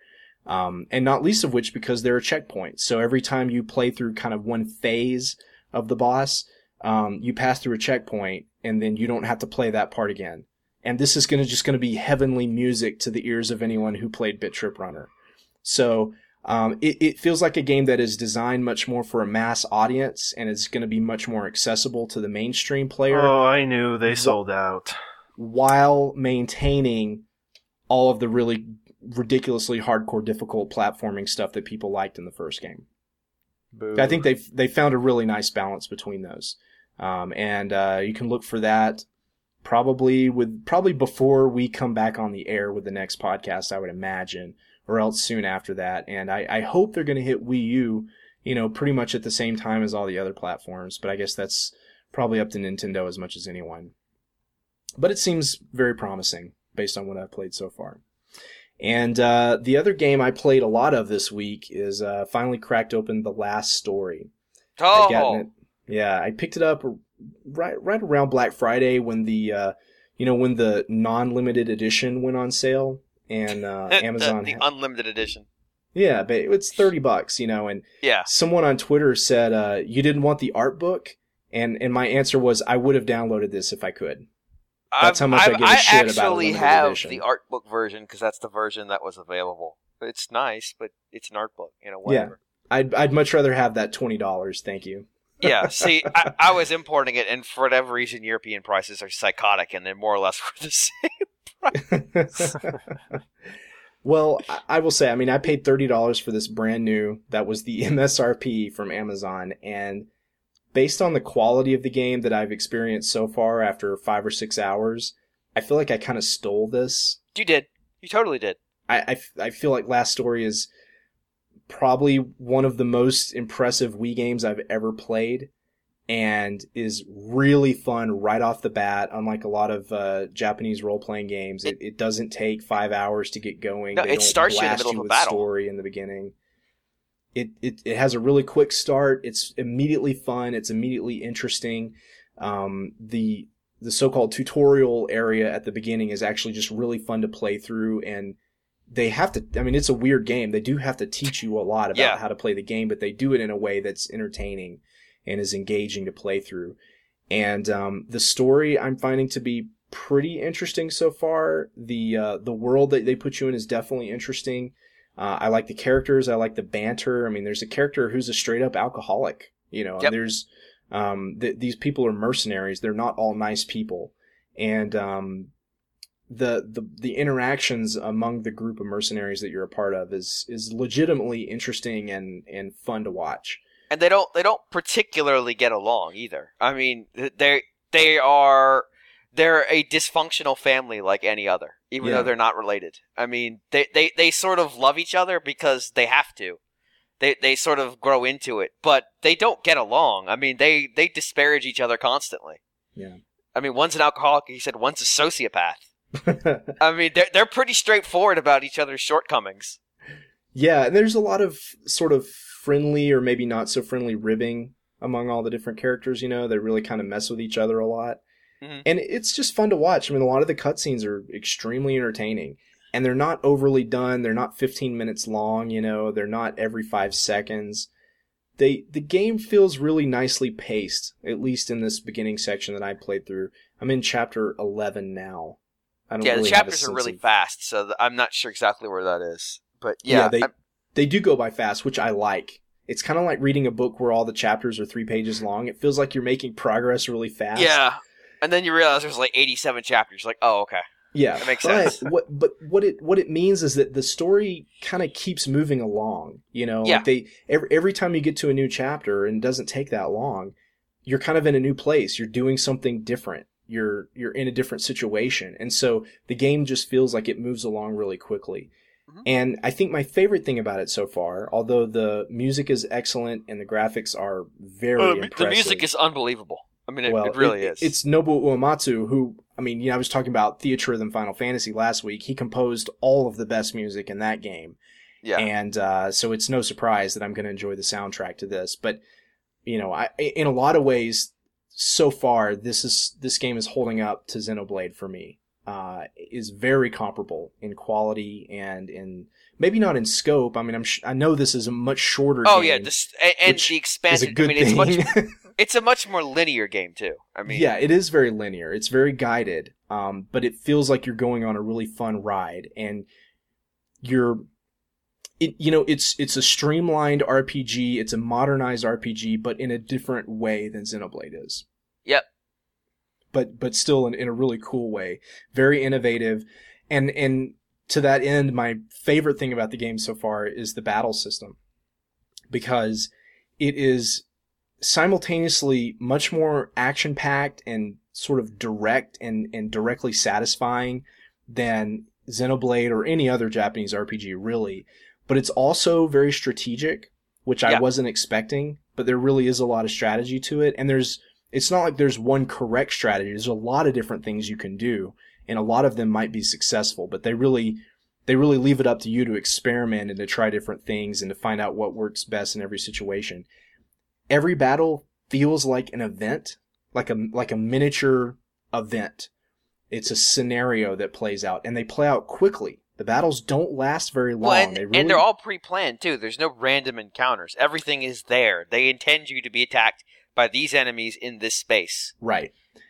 And not least of which because there are checkpoints. So every time you play through kind of one phase of the boss, you pass through a checkpoint, and then you don't have to play that part again. And this is just going to be heavenly music to the ears of anyone who played Bit Trip Runner. So It feels like a game that is designed much more for a mass audience and is going to be much more accessible to the mainstream player.
Oh, I knew they sold out.
While maintaining all of the really ridiculously hardcore, difficult platforming stuff that people liked in the first game.
Boo.
I think they found a really nice balance between those, and you can look for that probably before we come back on the air with the next podcast, I would imagine, or else soon after that. And I hope they're going to hit Wii U, pretty much at the same time as all the other platforms. But I guess that's probably up to Nintendo as much as anyone. But it seems very promising based on what I've played so far. And the other game I played a lot of this week is finally cracked open The Last Story.
Oh!
I picked it up right around Black Friday when the when the non-limited edition went on sale, and Amazon
the unlimited edition.
Yeah, but it's $30, and someone on Twitter said you didn't want the art book, and my answer was I would have downloaded this if I could. That's how much I give a shit about a limited edition. I actually have
the art book version because that's the version that was available. It's nice, but it's an art book, whatever.
Yeah, I'd much rather have that $20. Thank you.
Yeah, see, I was importing it, and for whatever reason, European prices are psychotic, and they're more or less for the same price.
Well, I will say, I paid $30 for this brand new. That was the MSRP from Amazon, and based on the quality of the game that I've experienced so far after 5 or 6 hours, I feel like I kind of stole this.
You did. You totally did.
I feel like Last Story is probably one of the most impressive Wii games I've ever played, and is really fun right off the bat. Unlike a lot of Japanese role-playing games, it doesn't take 5 hours to get going.
No, it starts you in the middle of a battle.
Story in the beginning. It has a really quick start. It's immediately fun. It's immediately interesting. The so-called tutorial area at the beginning is actually just really fun to play through, and they have to, it's a weird game. They do have to teach you a lot about how to play the game, but they do it in a way that's entertaining and is engaging to play through. And the story I'm finding to be pretty interesting so far. The world that they put you in is definitely interesting. I like the characters. I like the banter. There's a character who's a straight up alcoholic, and there's these people are mercenaries. They're not all nice people. And the interactions among the group of mercenaries that you're a part of is legitimately interesting and fun to watch. And
they don't particularly get along either. They're a dysfunctional family like any other, even though they're not related. They sort of love each other because they have to. They sort of grow into it, but they don't get along. They disparage each other constantly.
Yeah.
One's an alcoholic, he said one's a sociopath. They're pretty straightforward about each other's shortcomings.
Yeah, and there's a lot of sort of friendly or maybe not so friendly ribbing among all the different characters, They really kind of mess with each other a lot. Mm-hmm. And it's just fun to watch. A lot of the cutscenes are extremely entertaining. And they're not overly done. They're not 15 minutes long, They're not every 5 seconds. The game feels really nicely paced, at least in this beginning section that I played through. I'm in chapter 11 now.
The chapters are really fast, so I'm not sure exactly where that is. But
they do go by fast, which I like. It's kind of like reading a book where all the chapters are 3 pages long. It feels like you're making progress really fast.
Yeah, and then you realize there's like 87 chapters. Like, oh, okay.
Yeah,
that makes sense.
But what it means is that the story kind of keeps moving along. Like every time you get to a new chapter, and it doesn't take that long, you're kind of in a new place. You're doing something different. You're in a different situation, and so the game just feels like it moves along really quickly. Mm-hmm. And I think my favorite thing about it so far, although the music is excellent and the graphics are very impressive.
The music is unbelievable. It really is.
It's Nobuo Uematsu, who, I was talking about Theatrhythm Final Fantasy last week. He composed all of the best music in that game. Yeah. And so it's no surprise that I'm going to enjoy the soundtrack to this. But, in a lot of ways, so far, this game is holding up to Xenoblade for me. Is very comparable in quality and in maybe not in scope. I know this is a much shorter game.
Oh yeah, and the expansion. It's a much more linear game too.
Yeah, it is very linear. It's very guided. But it feels like you're going on a really fun ride, and it's a streamlined RPG, it's a modernized RPG, but in a different way than Xenoblade is.
Yep.
But still in a really cool way. Very innovative. And to that end, my favorite thing about the game so far is the battle system. Because it is simultaneously much more action-packed and sort of direct and directly satisfying than Xenoblade or any other Japanese RPG, really. But it's also very strategic, which I wasn't expecting, but there really is a lot of strategy to it. And it's not like there's one correct strategy. There's a lot of different things you can do, and a lot of them might be successful, but they really leave it up to you to experiment and to try different things and to find out what works best in every situation. Every battle feels like an event, like a miniature event. It's a scenario that plays out, and they play out quickly. The battles don't last very long.
Well, and they're all pre-planned, too. There's no random encounters. Everything is there. They intend you to be attacked by these enemies in this space.
Right.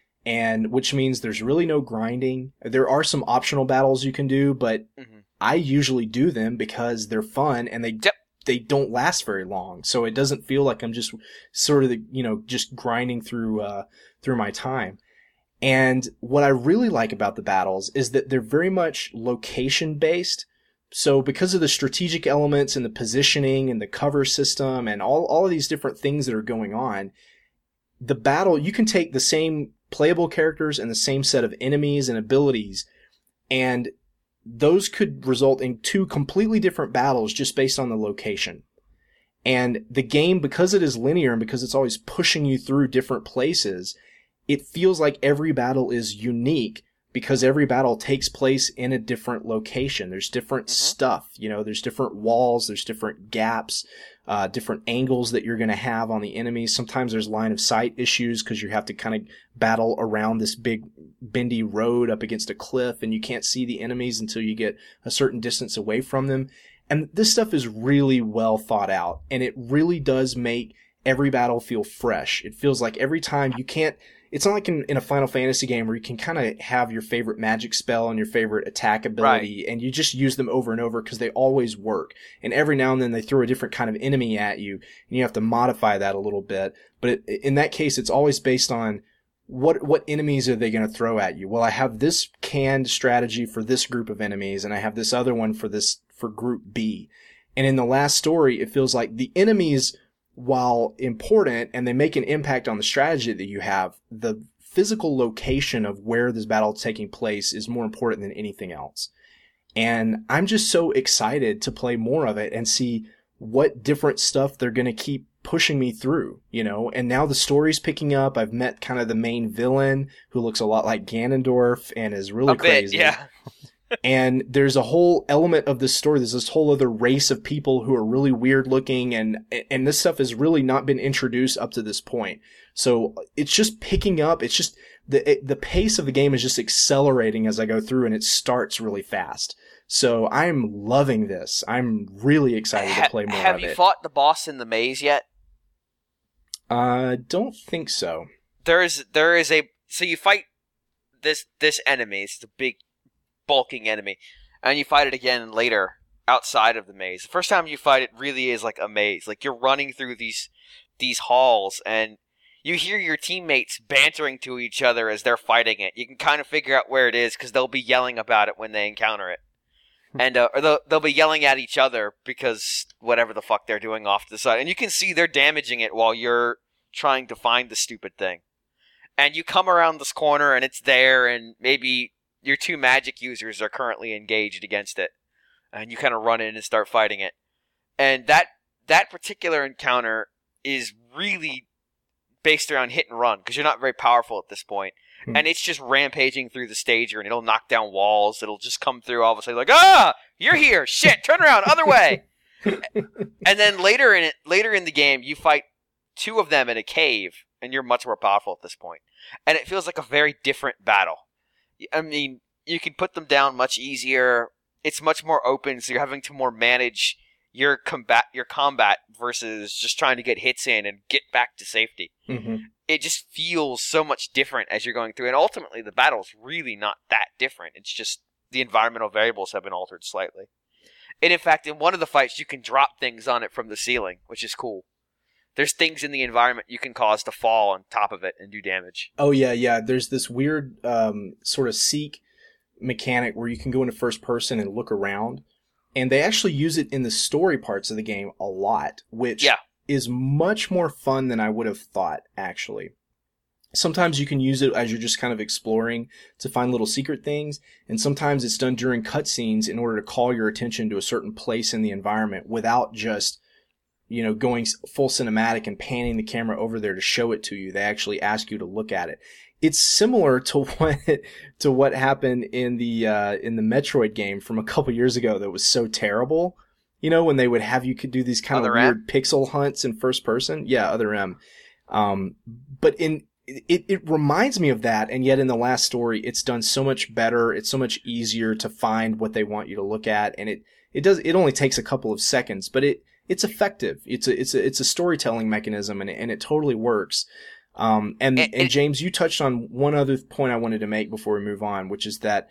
And which means there's really no grinding. There are some optional battles you can do, but I usually do them because they're fun and they don't last very long. So it doesn't feel like I'm just sort of, just grinding through my time. And what I really like about the battles is that they're very much location-based. So because of the strategic elements and the positioning and the cover system and all of these different things that are going on, the battle, you can take the same playable characters and the same set of enemies and abilities, and those could result in two completely different battles just based on the location. And the game, because it is linear and because it's always pushing you through different places, it feels like every battle is unique because every battle takes place in a different location. There's different stuff, there's different walls, there's different gaps, different angles that you're going to have on the enemies. Sometimes there's line of sight issues because you have to kind of battle around this big bendy road up against a cliff, and you can't see the enemies until you get a certain distance away from them. And this stuff is really well thought out, and it really does make every battle feel fresh. It feels like every time it's not like in a Final Fantasy game where you can kind of have your favorite magic spell and your favorite attack ability, and you just use them over and over because they always work. And every now and then they throw a different kind of enemy at you, and you have to modify that a little bit. But in that case, it's always based on what enemies are they going to throw at you? Well, I have this canned strategy for this group of enemies, and I have this other one for group B. And in the last story, it feels like the enemies, while important and they make an impact on the strategy that you have, the physical location of where this battle is taking place is more important than anything else. And I'm just so excited to play more of it and see what different stuff they're going to keep pushing me through, and now the story's picking up. I've met kind of the main villain who looks a lot like Ganondorf and is really crazy.
Yeah.
And there's a whole element of this story. There's this whole other race of people who are really weird looking, and this stuff has really not been introduced up to this point. So it's just picking up. It's just the pace of the game is just accelerating as I go through, and it starts really fast. So I'm loving this. I'm really excited to play more of it.
Have you fought the boss in the maze yet?
Don't think so.
So you fight this enemy. It's a big bulking enemy, and you fight it again later outside of the maze. The first time you fight it really is like a maze. Like you're running through these halls, and you hear your teammates bantering to each other as they're fighting it. You can kind of figure out where it is because they'll be yelling about it when they encounter it. And or they'll be yelling at each other because whatever the fuck they're doing off to the side. And you can see they're damaging it while you're trying to find the stupid thing. And you come around this corner and it's there, and maybe your two magic users are currently engaged against it. And you kind of run in and start fighting it. And that particular encounter is really based around hit and run, because you're not very powerful at this point. And it's just rampaging through the stage, and it'll knock down walls. It'll just come through all of a sudden like, you're here. Shit, turn around, other way. And then later in the game, you fight two of them in a cave, and you're much more powerful at this point. And it feels like a very different battle. I mean, you can put them down much easier. It's much more open, so you're having to more manage your combat versus just trying to get hits in and get back to safety. Mm-hmm. It just feels so much different as you're going through. And ultimately, the battle's really not that different. It's just the environmental variables have been altered slightly. And in fact, in one of the fights, you can drop things on it from the ceiling, which is cool. There's things in the environment you can cause to fall on top of it and do damage.
Oh, yeah. There's this weird sort of seek mechanic where you can go into first person and look around. And they actually use it in the story parts of the game a lot, which is much more fun than I would have thought, actually. Sometimes you can use it as you're just kind of exploring to find little secret things, and sometimes it's done during cutscenes in order to call your attention to a certain place in the environment without just, going full cinematic and panning the camera over there to show it to you. They actually ask you to look at it. It's similar to what happened in the Metroid game from a couple years ago that was so terrible. When they would have you could do these kind of weird pixel hunts in first person. Yeah, Other M. But it reminds me of that, and yet in the last story, it's done so much better. It's so much easier to find what they want you to look at, and it only takes a couple of seconds, but it's effective. It's a storytelling mechanism, and it totally works. And James, you touched on one other point I wanted to make before we move on, which is that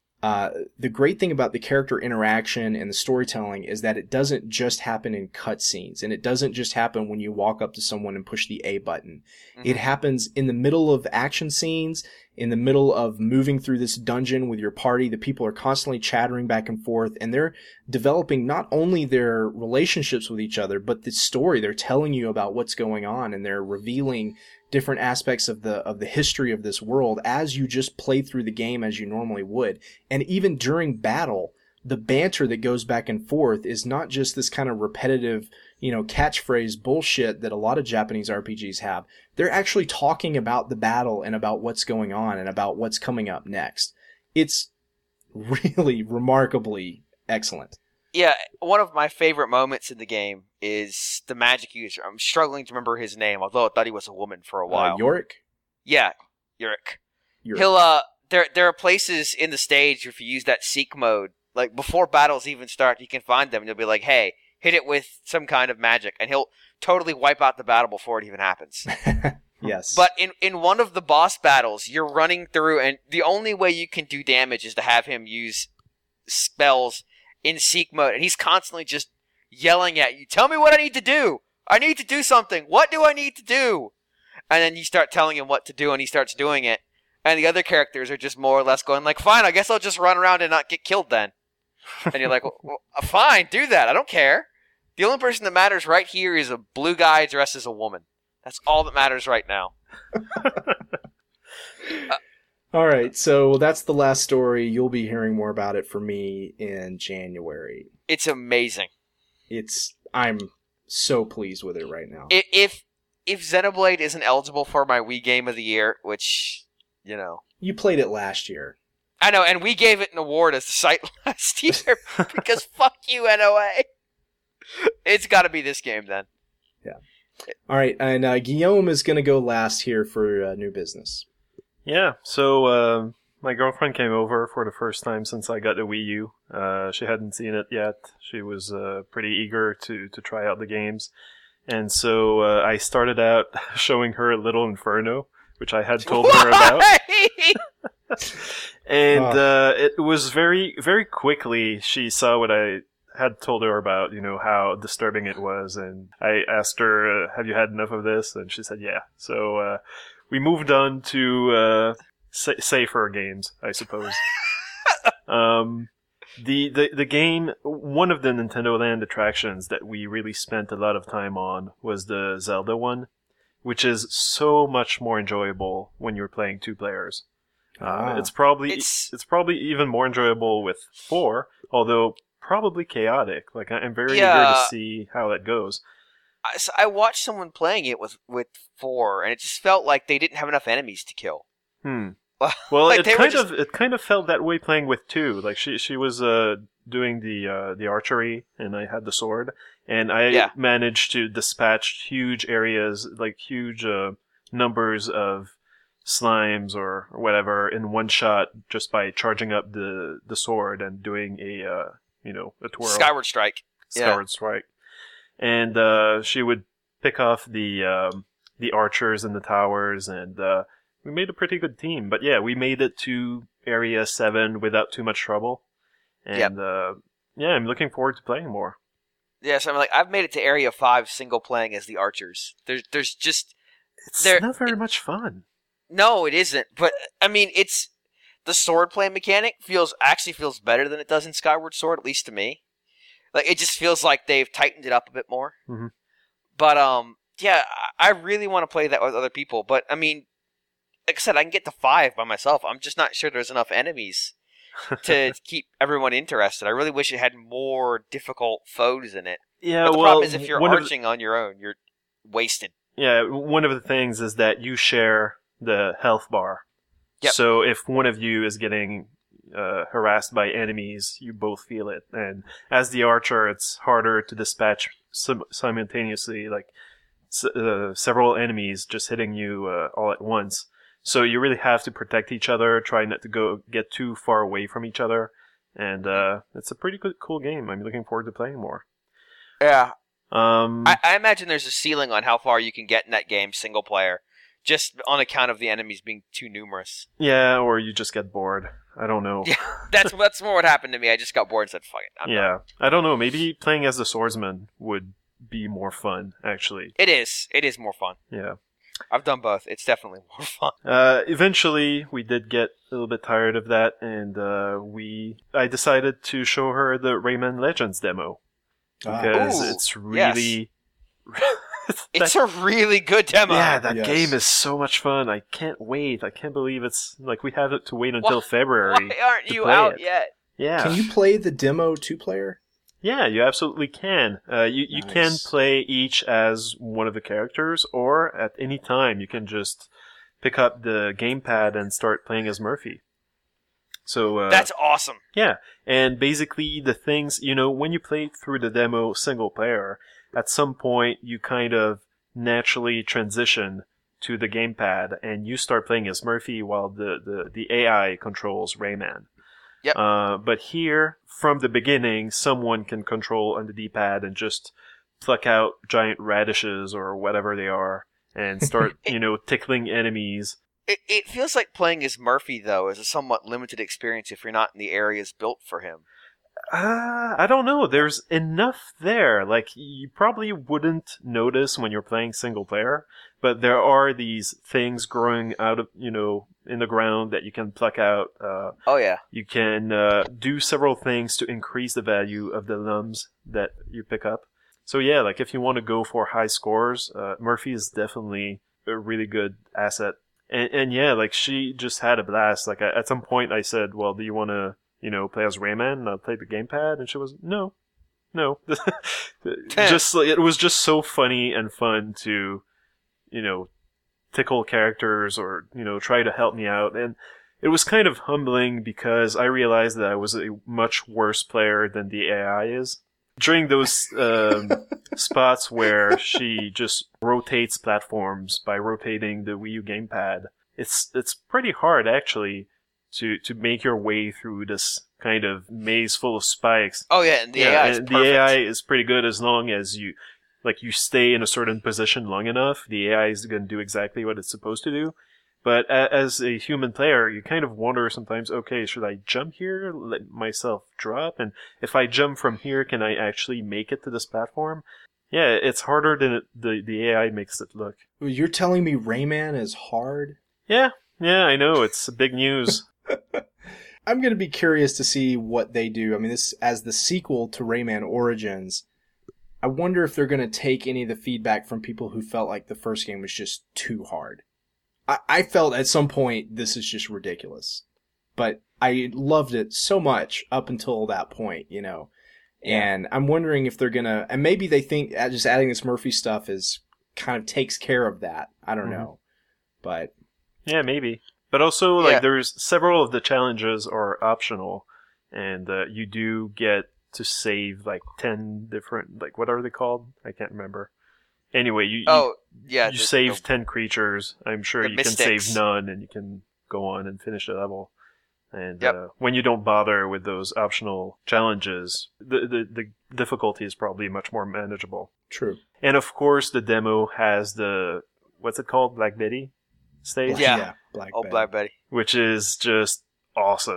the great thing about the character interaction and the storytelling is that it doesn't just happen in cutscenes, and it doesn't just happen when you walk up to someone and push the A button. Mm-hmm. It happens in the middle of action scenes, in the middle of moving through this dungeon with your party. The people are constantly chattering back and forth, and they're developing not only their relationships with each other, but the story. They're telling you about what's going on, and they're revealing different aspects of the history of this world as you just play through the game as you normally would. And even during battle, the banter that goes back and forth is not just this kind of repetitive, catchphrase bullshit that a lot of Japanese RPGs have. They're actually talking about the battle and about what's going on and about what's coming up next. It's really remarkably excellent.
Yeah, one of my favorite moments in the game is the magic user. I'm struggling to remember his name, although I thought he was a woman for a while.
Yorick?
Yeah, Yorick. He'll there are places in the stage if you use that seek mode, like before battles even start, you can find them and you'll be like, hey, hit it with some kind of magic, and he'll totally wipe out the battle before it even happens.
Yes.
But in one of the boss battles, you're running through, and the only way you can do damage is to have him use spells in seek mode, and he's constantly just yelling at you, tell me what I need to do! I need to do something! What do I need to do? And then you start telling him what to do, and he starts doing it. And the other characters are just more or less going like, fine, I guess I'll just run around and not get killed then. And you're like, well, fine, do that, I don't care. The only person that matters right here is a blue guy dressed as a woman. That's all that matters right now.
All right, so that's the last story. You'll be hearing more about it from me in January.
It's amazing.
I'm so pleased with it right now.
If Xenoblade isn't eligible for my Wii Game of the Year, which,
You played it last year.
I know, and we gave it an award as the site last year, because fuck you, NOA. It's got to be this game, then.
Yeah. All right, and Guillaume is going to go last here for new business.
Yeah, so my girlfriend came over for the first time since I got the Wii U. She hadn't seen it yet. She was pretty eager to try out the games. And so I started out showing her Little Inferno, which I had told her about. And it was very, very quickly she saw what I had told her about, how disturbing it was. And I asked her, have you had enough of this? And she said, yeah. So we moved on to safer games, I suppose. The game, one of the Nintendo Land attractions that we really spent a lot of time on was the Zelda one, which is so much more enjoyable when you're playing two players. It's probably even more enjoyable with four, although probably chaotic. Like, I'm very eager to see how that goes.
I watched someone playing it with 4, and it just felt like they didn't have enough enemies to kill.
Well, like it kind of felt that way playing with 2. Like she was doing the archery, and I had the sword, and I managed to dispatch huge areas, like huge numbers of slimes or whatever in one shot just by charging up the sword and doing a twirl.
Skyward Strike.
Strike. And she would pick off the archers in the towers, and we made a pretty good team. But yeah, we made it to Area 7 without too much trouble. And I'm looking forward to playing more.
Yes, I'm like I've made it to Area 5 single playing as the archers. There's just
It's not very much fun.
No, it isn't. But I mean, it's the sword play mechanic feels better than it does in Skyward Sword, at least to me. Like it just feels like they've tightened it up a bit more.
Mm-hmm.
But yeah, I really want to play that with other people. But I mean, like I said, I can get to 5 by myself. I'm just not sure there's enough enemies to keep everyone interested. I really wish it had more difficult foes in it.
Yeah,
but the problem is if you're arching on your own, you're wasted.
Yeah, one of the things is that you share the health bar.
Yep.
So if one of you is getting harassed by enemies, you both feel it. And as the archer, it's harder to dispatch simultaneously, like several enemies just hitting you all at once. So you really have to protect each other, try not to get too far away from each other. And it's a pretty cool game. I'm looking forward to playing more.
Yeah. I imagine there's a ceiling on how far you can get in that game single player, just on account of the enemies being too numerous.
Yeah, or you just get bored. I don't know.
Yeah, that's more what happened to me. I just got bored and said, fuck it. I'm done.
I don't know. Maybe playing as the swordsman would be more fun, actually.
It is. It is more fun.
Yeah.
I've done both. It's definitely more fun.
Eventually, we did get a little bit tired of that, and I decided to show her the Rayman Legends demo. Because it's really...
Yes. It's a really good demo.
Yeah, that game is so much fun. I can't wait. I can't believe it's... Like, we have to wait until February.
Why aren't you out yet?
Yeah.
Can you play the demo 2-player?
Yeah, you absolutely can. You can play each as one of the characters, or at any time you can just pick up the gamepad and start playing as Murphy. So
that's awesome.
Yeah, and basically the things, when you play through the demo single player, at some point you kind of naturally transition to the gamepad and you start playing as Murphy while the AI controls Rayman.
Yep.
But here, from the beginning, someone can control on the D-pad and just pluck out giant radishes or whatever they are and start, tickling enemies.
It feels like playing as Murphy, though, is a somewhat limited experience if you're not in the areas built for him.
I don't know. There's enough there. Like, you probably wouldn't notice when you're playing single player, but there are these things growing out of, in the ground that you can pluck out.
Oh, yeah.
You can do several things to increase the value of the lums that you pick up. So yeah, like if you want to go for high scores, Murphy is definitely a really good asset. And yeah, like she just had a blast. Like at some point I said, well, do you want to, play as Rayman and I'll play the gamepad? And she was, no. It was just so funny and fun to, tickle characters or, try to help me out. And it was kind of humbling because I realized that I was a much worse player than the AI is. During those spots where she just rotates platforms by rotating the Wii U gamepad, it's pretty hard actually to make your way through this kind of maze full of spikes.
Oh yeah, and the AI is
perfect.
The
AI is pretty good as long as you stay in a certain position long enough. The AI is going to do exactly what it's supposed to do. But as a human player, you kind of wonder sometimes, okay, should I jump here, let myself drop? And if I jump from here, can I actually make it to this platform? Yeah, it's harder than the AI makes it look.
You're telling me Rayman is hard?
Yeah, I know. It's big news.
I'm going to be curious to see what they do. I mean, this as the sequel to Rayman Origins. I wonder if they're going to take any of the feedback from people who felt like the first game was just too hard. I felt at some point this is just ridiculous, but I loved it so much up until that point, and I'm wondering if they're gonna, and maybe they think just adding this Murphy stuff is kind of takes care of that. I don't know, but
yeah, maybe. But also, there's several of the challenges are optional, and you do get to save 10 different, what are they called? I can't remember. Anyway, you save 10 creatures. I'm sure you can save none, and you can go on and finish the level. And when you don't bother with those optional challenges, the difficulty is probably much more manageable.
True.
And of course, the demo has the, what's it called? Black Betty stage?
Yeah. Black Betty.
Which is just awesome.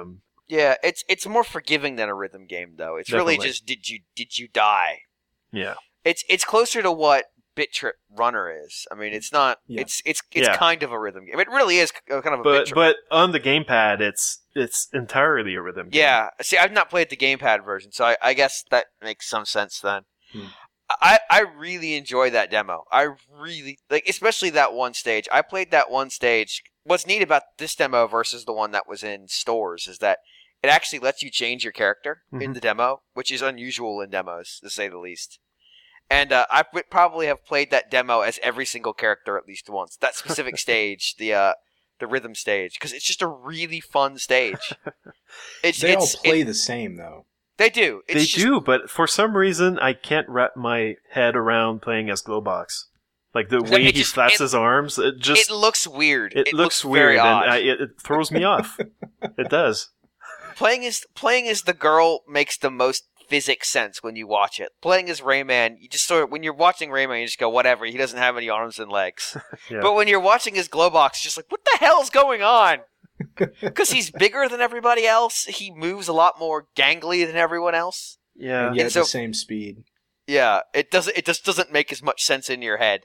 Yeah, it's more forgiving than a rhythm game, though. It's
Definitely.
really just did you die?
Yeah.
It's closer to what Bit Trip Runner is. I mean, it's not.
Yeah.
It's
Yeah.
kind of a rhythm game. It really is kind of a Bit Trip.
But on the gamepad, it's entirely a rhythm game.
Yeah. See, I've not played the gamepad version, so I guess that makes some sense then.
Hmm.
I really enjoy that demo. I really like, especially that one stage. I played that one stage. What's neat about this demo versus the one that was in stores is that it actually lets you change your character in the demo, which is unusual in demos, to say the least. And I would probably have played that demo as every single character at least once. That specific stage, the rhythm stage, because it's just a really fun stage.
They all play the same, though.
They do.
They do, but for some reason, I can't wrap my head around playing as Glowbox. Like, the way he flaps his arms, it
looks weird.
It looks
very
weird,
odd.
and it throws me off. It does.
Playing as the girl makes the most physics sense when you watch it. Playing as Rayman, you just sort of, when you're watching Rayman, you just go, whatever, he doesn't have any arms and legs.
Yeah.
But when you're watching his Glowbox, it's just like, what the hell's going on? Because he's bigger than everybody else, he moves a lot more gangly than everyone else.
Yeah.
And yet
And so-
the same speed.
Yeah, it just doesn't make as much sense in your head.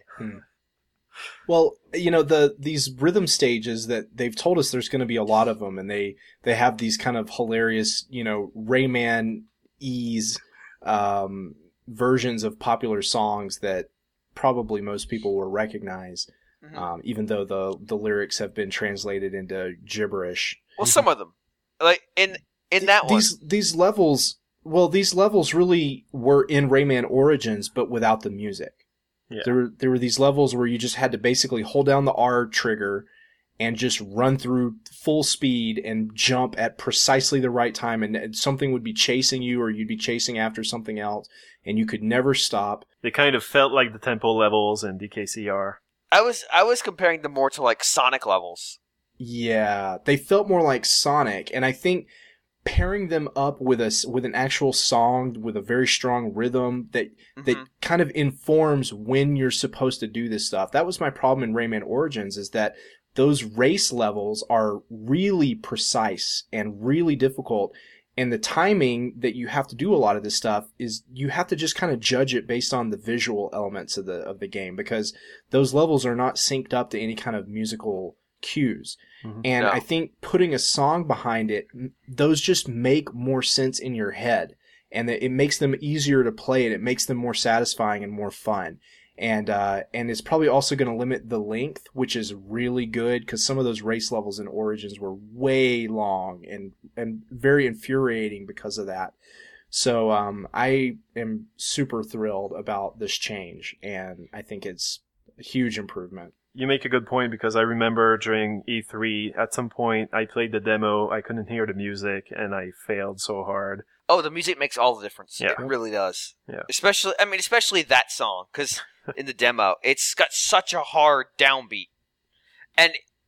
Well, these rhythm stages that they've told us there's going to be a lot of them, and they have these kind of hilarious, Rayman ease versions of popular songs that probably most people will recognize, even though the lyrics have been translated into gibberish.
Well, some of them, like in that one,
These levels really were in Rayman Origins, but without the music.
Yeah.
There were these levels where you just had to basically hold down the R trigger and just run through full speed and jump at precisely the right time, and something would be chasing you, or you'd be chasing after something else, and you could never stop.
They kind of felt like the tempo levels in DKCR.
I was comparing them more to like Sonic levels.
Yeah, they felt more like Sonic, and I think pairing them up with an actual song with a very strong rhythm that kind of informs when you're supposed to do this stuff. That was my problem in Rayman Origins, is that those race levels are really precise and really difficult, and the timing that you have to do a lot of this stuff is you have to just kind of judge it based on the visual elements of the game, because those levels are not synced up to any kind of musical cues. And I think putting a song behind it, those just make more sense in your head, and it makes them easier to play, and it makes them more satisfying and more fun. And it's probably also going to limit the length, which is really good, because some of those race levels in Origins were way long and very infuriating because of that. So I am super thrilled about this change, and I think it's a huge improvement.
You make a good point, because I remember during E3, at some point, I played the demo, I couldn't hear the music, and I failed so hard.
Oh, the music makes all the difference.
Yeah.
It really does.
Yeah.
Especially that song, because in the demo, it's got such a hard downbeat, and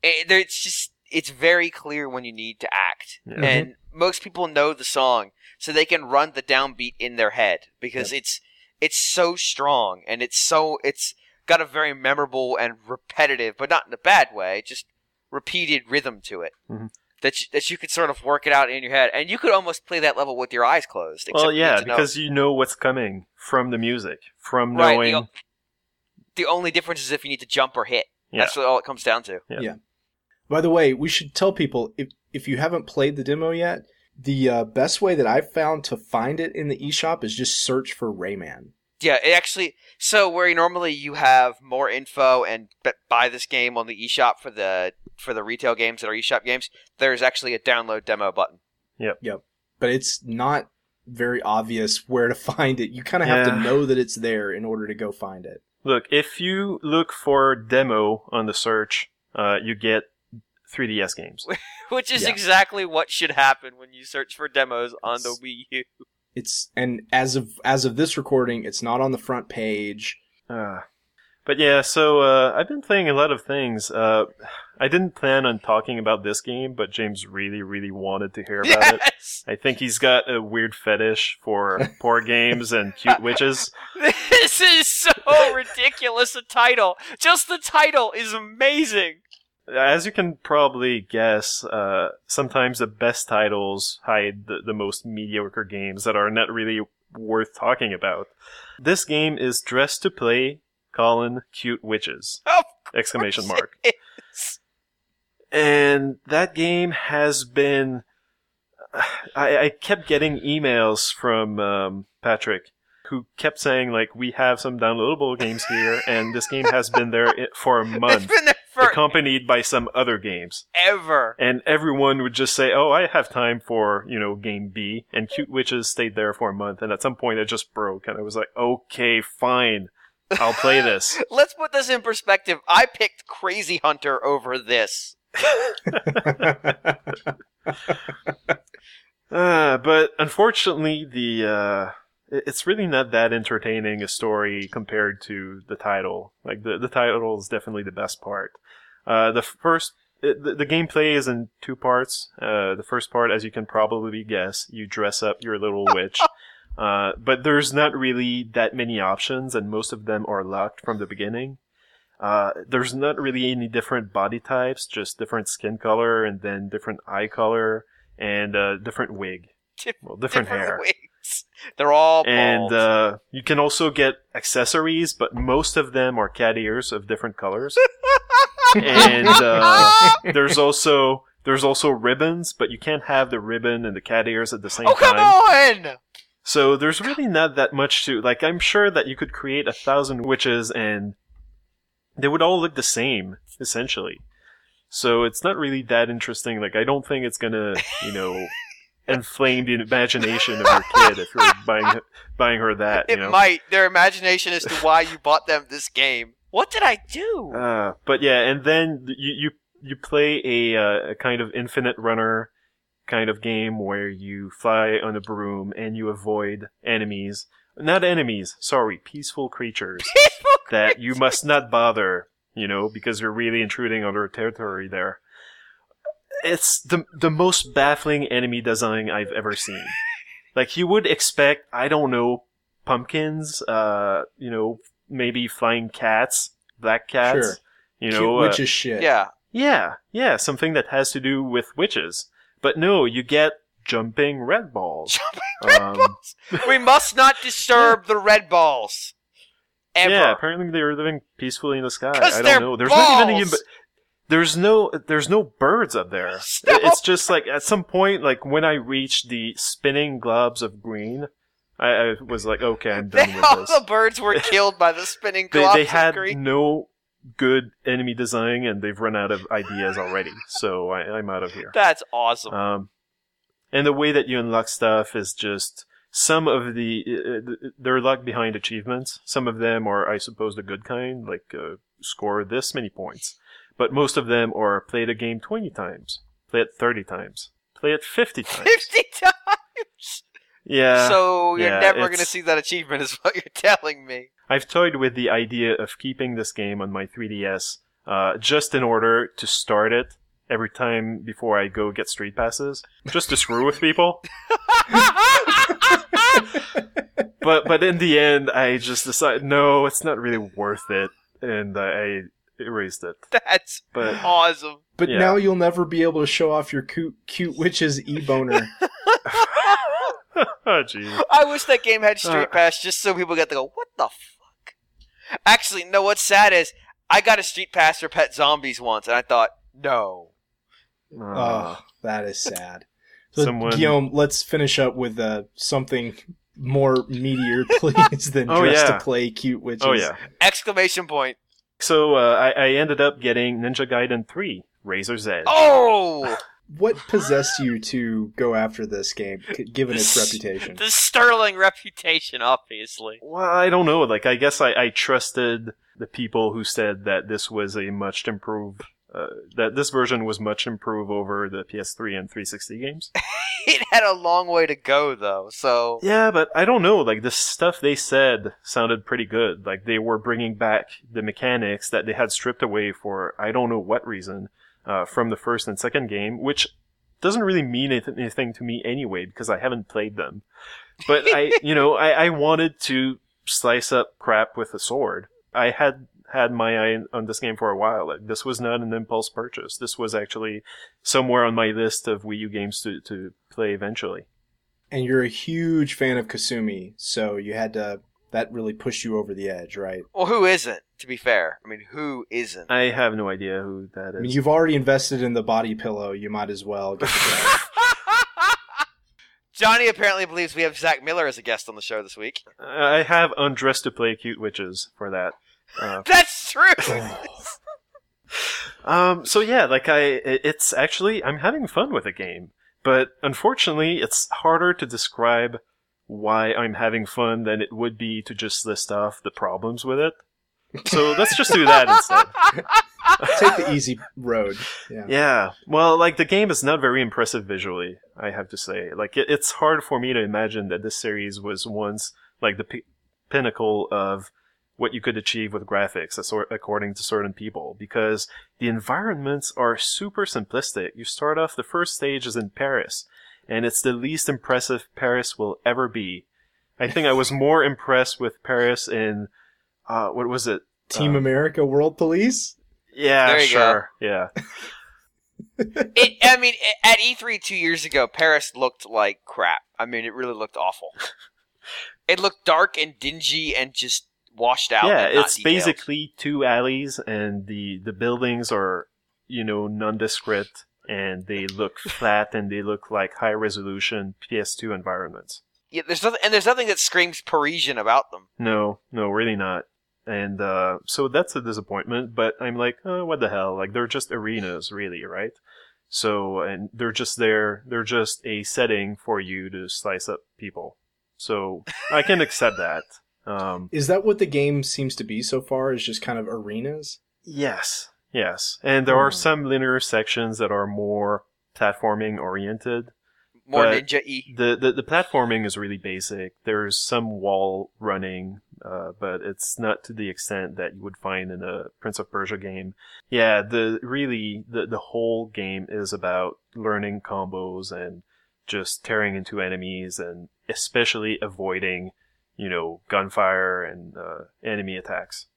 it's very clear when you need to act, and most people know the song, so they can run the downbeat in their head, because it's so strong, and it's got a very memorable and repetitive, but not in a bad way, just repeated rhythm to it. That you could sort of work it out in your head, and you could almost play that level with your eyes closed.
Well, yeah, because you know what's coming from the music, from knowing.
Right, the only difference is if you need to jump or hit.
Yeah.
That's all it comes down to.
Yeah. By the way, we should tell people, if you haven't played the demo yet, the best way that I've found to find it in the eShop is just search for Rayman.
Yeah, it actually. So where normally you have more info and buy this game on the eShop for the retail games that are eShop games, there's actually a download demo button.
Yep. But it's not very obvious where to find it. You kind of have to know that it's there in order to go find it.
Look, if you look for demo on the search, you get 3DS games.
Which is exactly what should happen when you search for demos on the Wii U.
And as of this recording, it's not on the front page.
But yeah, so I've been playing a lot of things. I didn't plan on talking about this game, but James really, really wanted to hear about it. I think he's got a weird fetish for poor games and cute witches.
This is so ridiculous a title. Just the title is amazing.
As you can probably guess, sometimes the best titles hide the most mediocre games that are not really worth talking about. This game is Dress to Play, Cute Witches! Exclamation mark. And that game has been... I kept getting emails from Patrick, who kept saying, like, we have some downloadable games here, and this game has been there for a month.
It's been there
accompanied by some other games.
Ever.
And everyone would just say, oh, I have time for, game B. And Cute Witches stayed there for a month. And at some point it just broke. And I was like, okay, fine. I'll play this.
Let's put this in perspective. I picked Crazy Hunter over this.
But unfortunately, it's really not that entertaining a story compared to the title. Like, the title is definitely the best part. The gameplay is in two parts. The first part, as you can probably guess, you dress up your little witch. But there's not really that many options, and most of them are locked from the beginning. There's not really any different body types, just different skin color, and then different eye color, and different wig. Different hair.
Wigs. They're all bald.
And you can also get accessories, but most of them are cat ears of different colors. And there's also ribbons, but you can't have the ribbon and the cat ears at the same time.
Come on!
So there's really not that much to... Like, I'm sure that you could create 1,000 witches and they would all look the same, essentially. So it's not really that interesting. Like, I don't think it's gonna, inflame the imagination of your kid if you're buying her that.
It might. Their imagination as to why you bought them this game. What did I do?
But yeah, and then you play a kind of infinite runner kind of game where you fly on a broom and you avoid enemies. Not enemies, sorry, peaceful creatures. That you must not bother, because you're really intruding on their territory there. It's the most baffling enemy design I've ever seen. Like, you would expect, I don't know, pumpkins, maybe flying cats, black cats.
Sure. Cute witches shit.
Yeah, something that has to do with witches. But no, you get jumping red balls.
We must not disturb the red balls. Ever.
Yeah, apparently they were living peacefully in the sky. I
don't
know. There's
balls.
not even there's no birds up there.
Stop.
It's just like at some point, like when I reached the spinning globs of green, I was like, okay, I'm done with
all
this.
The birds were killed by the spinning globs
they had
of green.
no good enemy design, and they've run out of ideas already. So I'm out of here.
That's awesome.
And the way that you unlock stuff is just some of they're locked behind achievements. Some of them are, I suppose, the good kind, like score this many points. But most of them are play the game 20 times, play it 30 times, play it 50 times.
50 times?
Yeah.
So you're never going to see that achievement is what you're telling me.
I've toyed with the idea of keeping this game on my 3DS just in order to start it every time before I go get street passes, just to screw with people. But in the end, I just decided, no, it's not really worth it, and I erased it.
That's awesome.
But now you'll never be able to show off your cute witch's e-boner.
Oh, geez.
I wish that game had Street Pass just so people get to go, what the fuck? Actually, no, what's sad is I got a Street Pass for Pet Zombies once, and I thought, no.
Oh, that is sad. So, Guillaume, let's finish up with something more meatier, please, than Dress to Play Cute Witches.
Oh, yeah.
Exclamation point.
So I ended up getting Ninja Gaiden 3, Razor's Edge.
Oh!
What possessed you to go after this game, given its reputation?
The sterling reputation, obviously.
Well, I don't know. Like, I guess I trusted the people who said that this was a much improved... that this version was much improved over the PS3 and 360 games.
It had a long way to go, though, so...
Yeah, but I don't know. Like, the stuff they said sounded pretty good. Like, they were bringing back the mechanics that they had stripped away for I don't know what reason from the first and second game, which doesn't really mean anything to me anyway, because I haven't played them. But I wanted to slice up crap with a sword. I had had my eye on this game for a while. Like, this was not an impulse purchase. This was actually somewhere on my list of Wii U games to play eventually.
And you're a huge fan of Kasumi, so you had to. That really pushed you over the edge, right?
Well, who isn't? To be fair, I mean, who isn't?
I have no idea who that is.
I mean, you've already invested in the body pillow. You might as well get the
Johnny apparently believes we have Zach Miller as a guest on the show this week.
I have undressed to play cute witches for that.
That's true.
So yeah, like it's actually, I'm having fun with the game, but unfortunately, it's harder to describe why I'm having fun than it would be to just list off the problems with it. So let's just do that instead.
Take the easy road.
Yeah. Well, like, the game is not very impressive visually, I have to say. Like, it's hard for me to imagine that this series was once, like, the pinnacle of what you could achieve with graphics, according to certain people, because the environments are super simplistic. You start off, the first stage is in Paris, and it's the least impressive Paris will ever be. I think I was more impressed with Paris in, what was it?
Team America World Police?
Yeah,
there you
sure. Go. Yeah.
I mean, at E3 2 years ago, Paris looked like crap. I mean, it really looked awful. It looked dark and dingy and just washed out.
Yeah,
and not
it's
detailed.
Basically 2 alleys, and the buildings are, nondescript, and they look flat, and they look like high-resolution PS2 environments.
Yeah, there's nothing that screams Parisian about them.
No, really not. And so that's a disappointment, but I'm like, oh, what the hell? Like, they're just arenas, really, right? So, and they're just there, they're just a setting for you to slice up people. So, I can accept that.
Is that what the game seems to be so far, is just kind of arenas?
Yes. And there are some linear sections that are more platforming oriented.
More ninja-y.
The platforming is really basic. There's some wall running, but it's not to the extent that you would find in a Prince of Persia game. Yeah, the whole game is about learning combos and just tearing into enemies, and especially avoiding, gunfire and enemy attacks.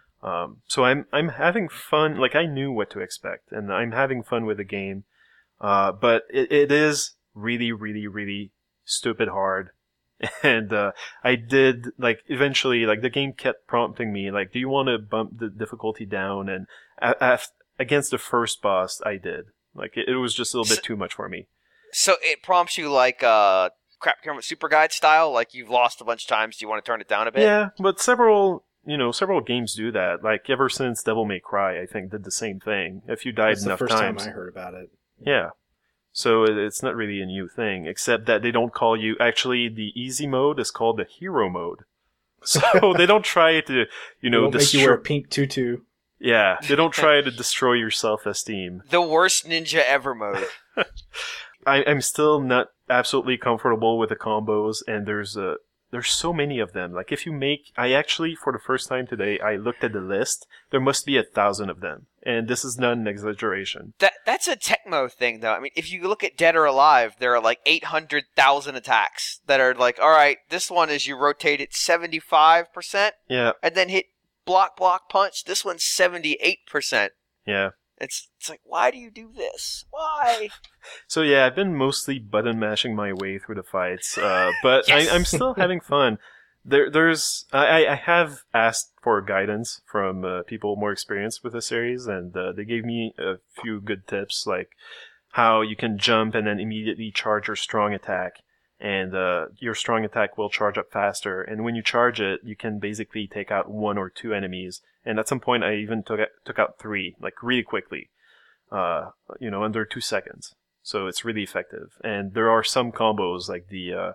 So I'm having fun. Like, I knew what to expect, and I'm having fun with the game. But it is really, really, really stupid hard. And I did, like, eventually, like, the game kept prompting me, like, do you want to bump the difficulty down? And against the first boss, I did. Like, it was just a little bit too much for me.
So it prompts you like Crap Kermit Super Guide style? Like, you've lost a bunch of times, do you want to turn it down a bit?
Yeah, but several games do that. Like, ever since Devil May Cry, I think, did the same thing. If you died enough times.
That's the first time I heard about it.
Yeah. So it's not really a new thing, except that they don't call you... Actually, the easy mode is called the hero mode. So they don't try to,
they don't make you wear a pink tutu.
Yeah, they don't try to destroy your self-esteem.
The worst ninja ever mode.
I'm still not absolutely comfortable with the combos, and there's so many of them. Like, if you make... I actually, for the first time today, I looked at the list. There must be 1,000 of them. And this is not an exaggeration.
That's a Tecmo thing, though. I mean, if you look at Dead or Alive, there are like 800,000 attacks that are like, all right, this one is you rotate it 75%.
Yeah.
And then hit block, punch. This one's 78%.
Yeah.
It's like, why do you do this? Why?
So yeah, I've been mostly button mashing my way through the fights, but
Yes!
I'm still having fun. I have asked for guidance from people more experienced with the series, and they gave me a few good tips, like how you can jump and then immediately charge your strong attack, and your strong attack will charge up faster, and when you charge it, you can basically take out 1 or 2 enemies, and at some point I even took out 3, like, really quickly, under 2 seconds. So it's really effective. And there are some combos, like the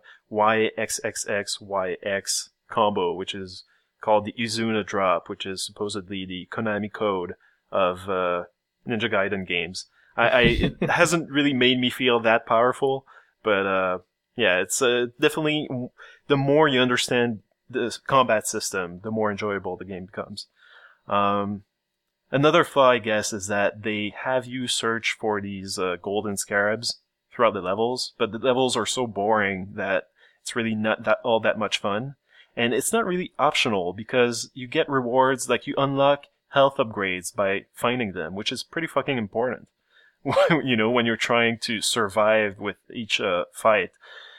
YXXXYX combo, which is called the Izuna drop, which is supposedly the Konami code of Ninja Gaiden games. It hasn't really made me feel that powerful, but yeah, it's definitely, the more you understand the combat system, the more enjoyable the game becomes. Another flaw, I guess, is that they have you search for these golden scarabs throughout the levels, but the levels are so boring that it's really not all that much fun. And it's not really optional because you get rewards, like you unlock health upgrades by finding them, which is pretty fucking important. You know, when you're trying to survive with each fight.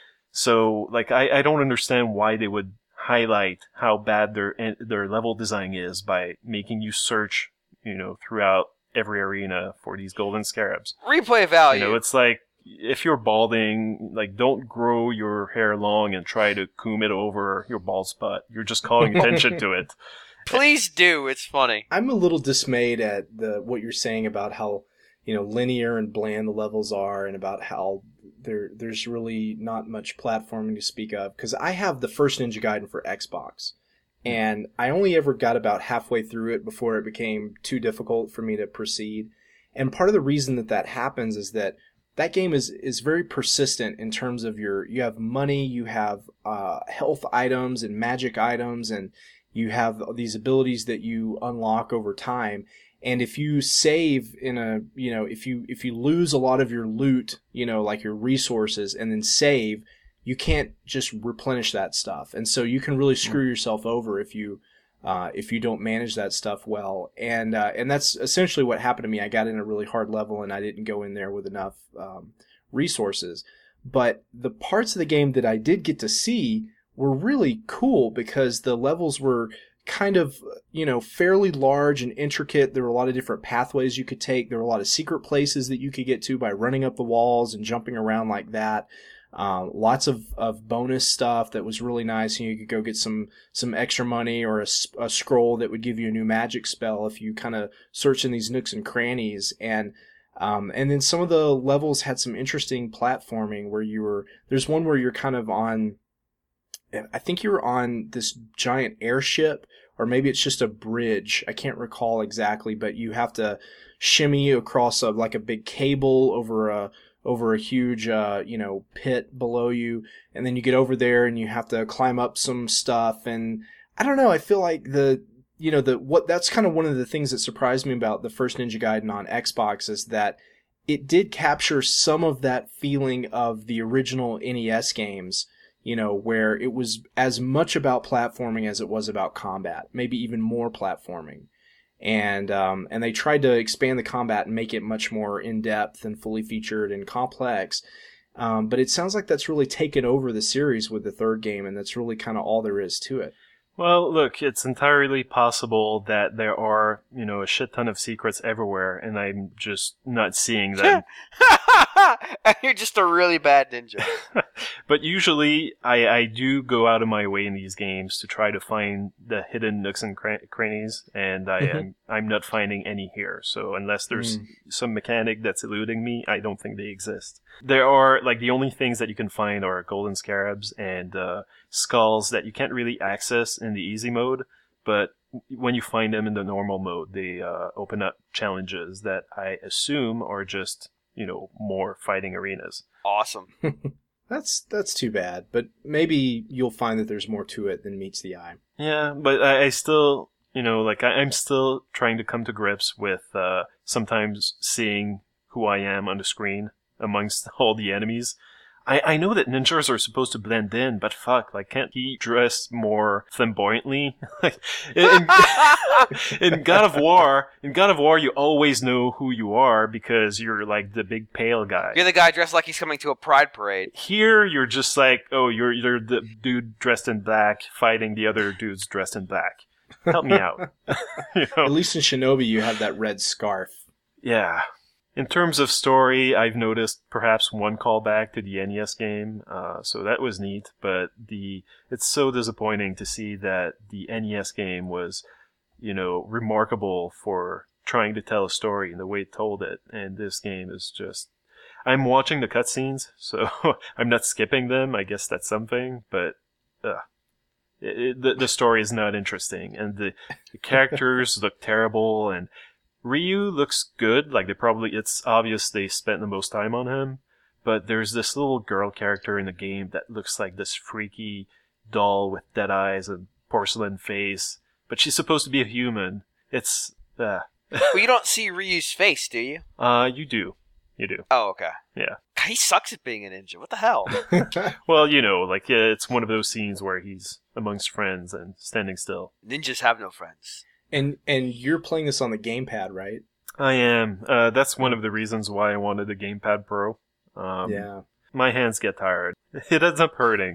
So, like, I don't understand why they would highlight how bad their level design is by making you search, you know, throughout every arena for these golden scarabs.
Replay value.
You know, it's like, if you're balding, like, don't grow your hair long and try to comb it over your bald spot. You're just calling attention to it.
Please do. It's funny.
I'm a little dismayed at what you're saying about how, you know, linear and bland the levels are, and about how there's really not much platforming to speak of. Because I have the first Ninja Gaiden for Xbox, and I only ever got about halfway through it before it became too difficult for me to proceed. And part of the reason that happens is that game is very persistent in terms of you have money, you have health items and magic items, and you have these abilities that you unlock over time. And if you save if you lose a lot of your loot, you know, like your resources, and then save, you can't just replenish that stuff. And so you can really screw yourself over if you don't manage that stuff well. And that's essentially what happened to me. I got in a really hard level and I didn't go in there with enough resources. But the parts of the game that I did get to see were really cool because the levels were kind of, you know, fairly large and intricate. There were a lot of different pathways you could take. There were a lot of secret places that you could get to by running up the walls and jumping around like that. Lots of bonus stuff that was really nice. You could go get some extra money or a scroll that would give you a new magic spell if you kind of search in these nooks and crannies. And then some of the levels had some interesting platforming where there's one where you're kind of on, I think you're on this giant airship, or maybe it's just a bridge. I can't recall exactly, but you have to shimmy across like a big cable over a huge, pit below you. And then you get over there and you have to climb up some stuff. And I don't know, I feel like that's kind of one of the things that surprised me about the first Ninja Gaiden on Xbox is that it did capture some of that feeling of the original NES games, you know, where it was as much about platforming as it was about combat, maybe even more platforming. And they tried to expand the combat and make it much more in-depth and fully featured and complex. But it sounds like that's really taken over the series with the third game, and that's really kind of all there is to it.
Well, look, it's entirely possible that there are, you know, a shit ton of secrets everywhere, and I'm just not seeing them.
You're just a really bad ninja.
But usually, I do go out of my way in these games to try to find the hidden nooks and crannies, and I'm not finding any here. So unless there's some mechanic that's eluding me, I don't think they exist. There are, like, the only things that you can find are golden scarabs and skulls that you can't really access in the easy mode, but when you find them in the normal mode, they open up challenges that I assume are just, you know, more fighting arenas.
Awesome.
That's too bad, but maybe you'll find that there's more to it than meets the eye.
Yeah, but I still, you know, like, I'm still trying to come to grips with sometimes seeing who I am on the screen amongst all the enemies. I know that ninjas are supposed to blend in, but fuck, like, can't he dress more flamboyantly? Like, in God of War, you always know who you are because you're, like, the big pale guy.
You're the guy dressed like he's coming to a pride parade.
Here, you're just like, oh, you're the dude dressed in black fighting the other dudes dressed in black. Help me out. You know?
At least in Shinobi, you have that red scarf.
Yeah. In terms of story, I've noticed perhaps one callback to the NES game, so that was neat, but it's so disappointing to see that the NES game was, you know, remarkable for trying to tell a story in the way it told it, and this game is just... I'm watching the cutscenes, so I'm not skipping them, I guess that's something, but the story is not interesting, and the characters look terrible, and Ryu looks good, like it's obvious they spent the most time on him, but there's this little girl character in the game that looks like this freaky doll with dead eyes and porcelain face, but she's supposed to be a human. It's,
Well, you don't see Ryu's face, do you?
You do. You do.
Oh, okay.
Yeah.
He sucks at being a ninja. What the hell?
Well, like it's one of those scenes where he's amongst friends and standing still.
Ninjas have no friends.
And you're playing this on the gamepad, right?
I am. That's one of the reasons why I wanted the Gamepad Pro.
Yeah.
My hands get tired. It ends up hurting,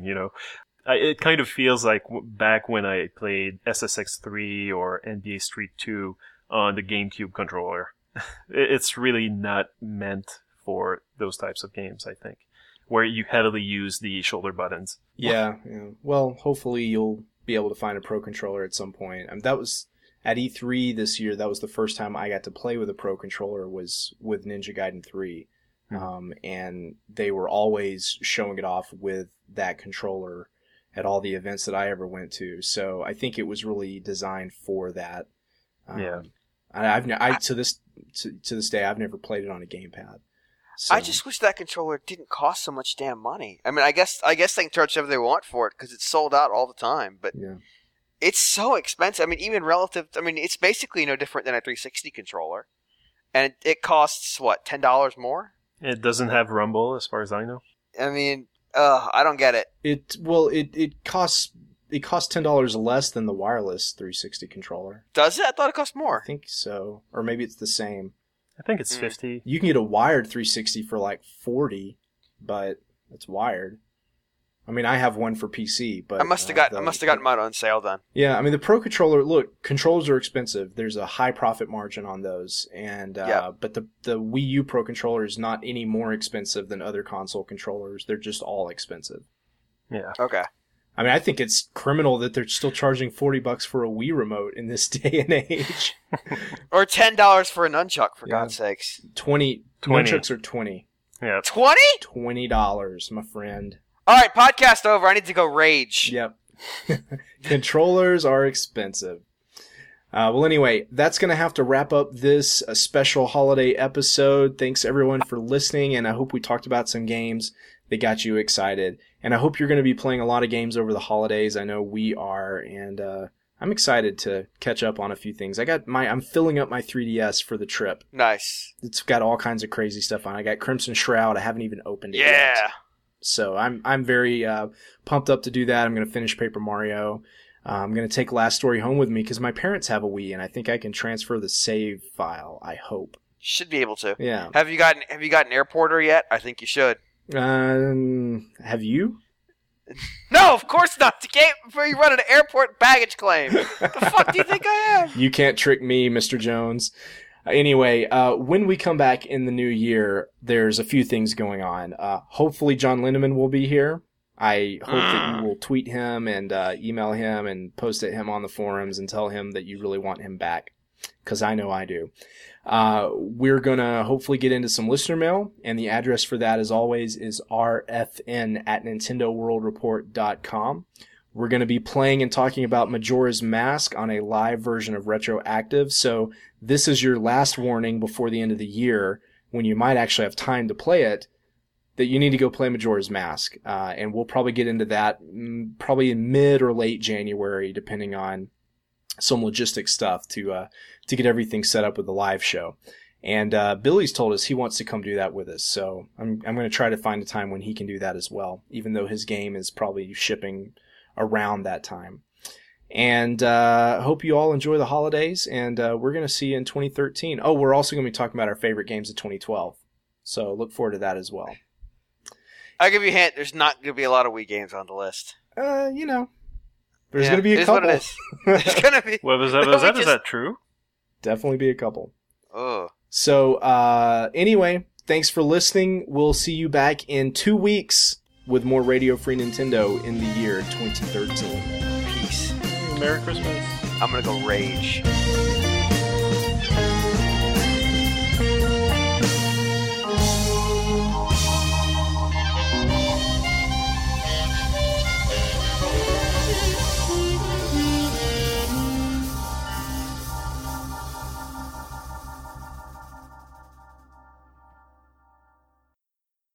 It kind of feels like back when I played SSX3 or NBA Street 2 on the GameCube controller. It's really not meant for those types of games, I think, where you heavily use the shoulder buttons.
Yeah. Well, hopefully you'll be able to find a Pro Controller at some point. That was at E3 this year. That was the first time I got to play with a Pro Controller, was with Ninja Gaiden 3. And they were always showing it off with that controller at all the events that I ever went to. So I think it was really designed for that.
Yeah.
To this day, I've never played it on a gamepad. So.
I just wish that controller didn't cost so much damn money. I mean, I guess they can charge whatever they want for it because it's sold out all the time. But it's so expensive. I mean, even relative. I mean, it's basically no different than a 360 controller, and it costs what, $10 more?
It doesn't have Rumble, as far as I know.
I mean, I don't get it.
It costs $10 less than the wireless 360 controller.
Does it? I thought it cost more.
I think so, or maybe it's the same.
I think it's 50.
You can get a wired 360 for like $40, but it's wired. I mean, I have one for PC, but
I must have gotten mine on sale then.
Yeah, I mean the Pro Controller. Look, controllers are expensive. There's a high profit margin on those, and but the Wii U Pro Controller is not any more expensive than other console controllers. They're just all expensive.
Yeah.
Okay.
I mean, I think it's criminal that they're still charging $40 for a Wii remote in this day and age.
Or $10 for a nunchuck, for God's sakes.
20 nunchucks are 20.
Yeah.
20?
$20, my friend.
All right, podcast over. I need to go rage.
Yep. Controllers are expensive. Well, anyway, that's going to have to wrap up this special holiday episode. Thanks, everyone, for listening, and I hope we talked about some games that got you excited. And I hope you're going to be playing a lot of games over the holidays. I know we are, and I'm excited to catch up on a few things. I'm filling up my 3DS for the trip.
Nice.
It's got all kinds of crazy stuff on it. I got Crimson Shroud. I haven't even opened it yet. So I'm very pumped up to do that. I'm going to finish Paper Mario. I'm going to take Last Story home with me because my parents have a Wii, and I think I can transfer the save file. I hope.
Should be able to.
Yeah.
Have you got an airporter yet? I think you should.
Have you?
No, of course not. You can't before you run an airport baggage claim. What the fuck do you think I am?
You can't trick me, Mr. Jones. Anyway, when we come back in the new year, there's a few things going on. Hopefully John Lindemann will be here. I hope that you will tweet him and email him and post at him on the forums and tell him that you really want him back, because I know I do. We're going to hopefully get into some listener mail, and the address for that, as always, is rfn@nintendoworldreport.com. We're going to be playing and talking about Majora's Mask on a live version of Retroactive, so this is your last warning before the end of the year, when you might actually have time to play it, that you need to go play Majora's Mask. And we'll probably get into that probably in mid or late January, depending on some logistic stuff to get everything set up with the live show. And Billy's told us he wants to come do that with us, so I'm going to try to find a time when he can do that as well, even though his game is probably shipping around that time. And hope you all enjoy the holidays, and we're going to see you in 2013. Oh, we're also going to be talking about our favorite games of 2012, so look forward to that as well.
I'll give you a hint. There's not going to be a lot of Wii games on the list.
There's going to be a couple.
It is what it is. There's going to be.
Well, is that true?
Definitely be a couple.
Oh.
So, anyway, thanks for listening. We'll see you back in 2 weeks with more Radio Free Nintendo in the year 2013.
Peace.
Merry Christmas.
I'm going to go rage.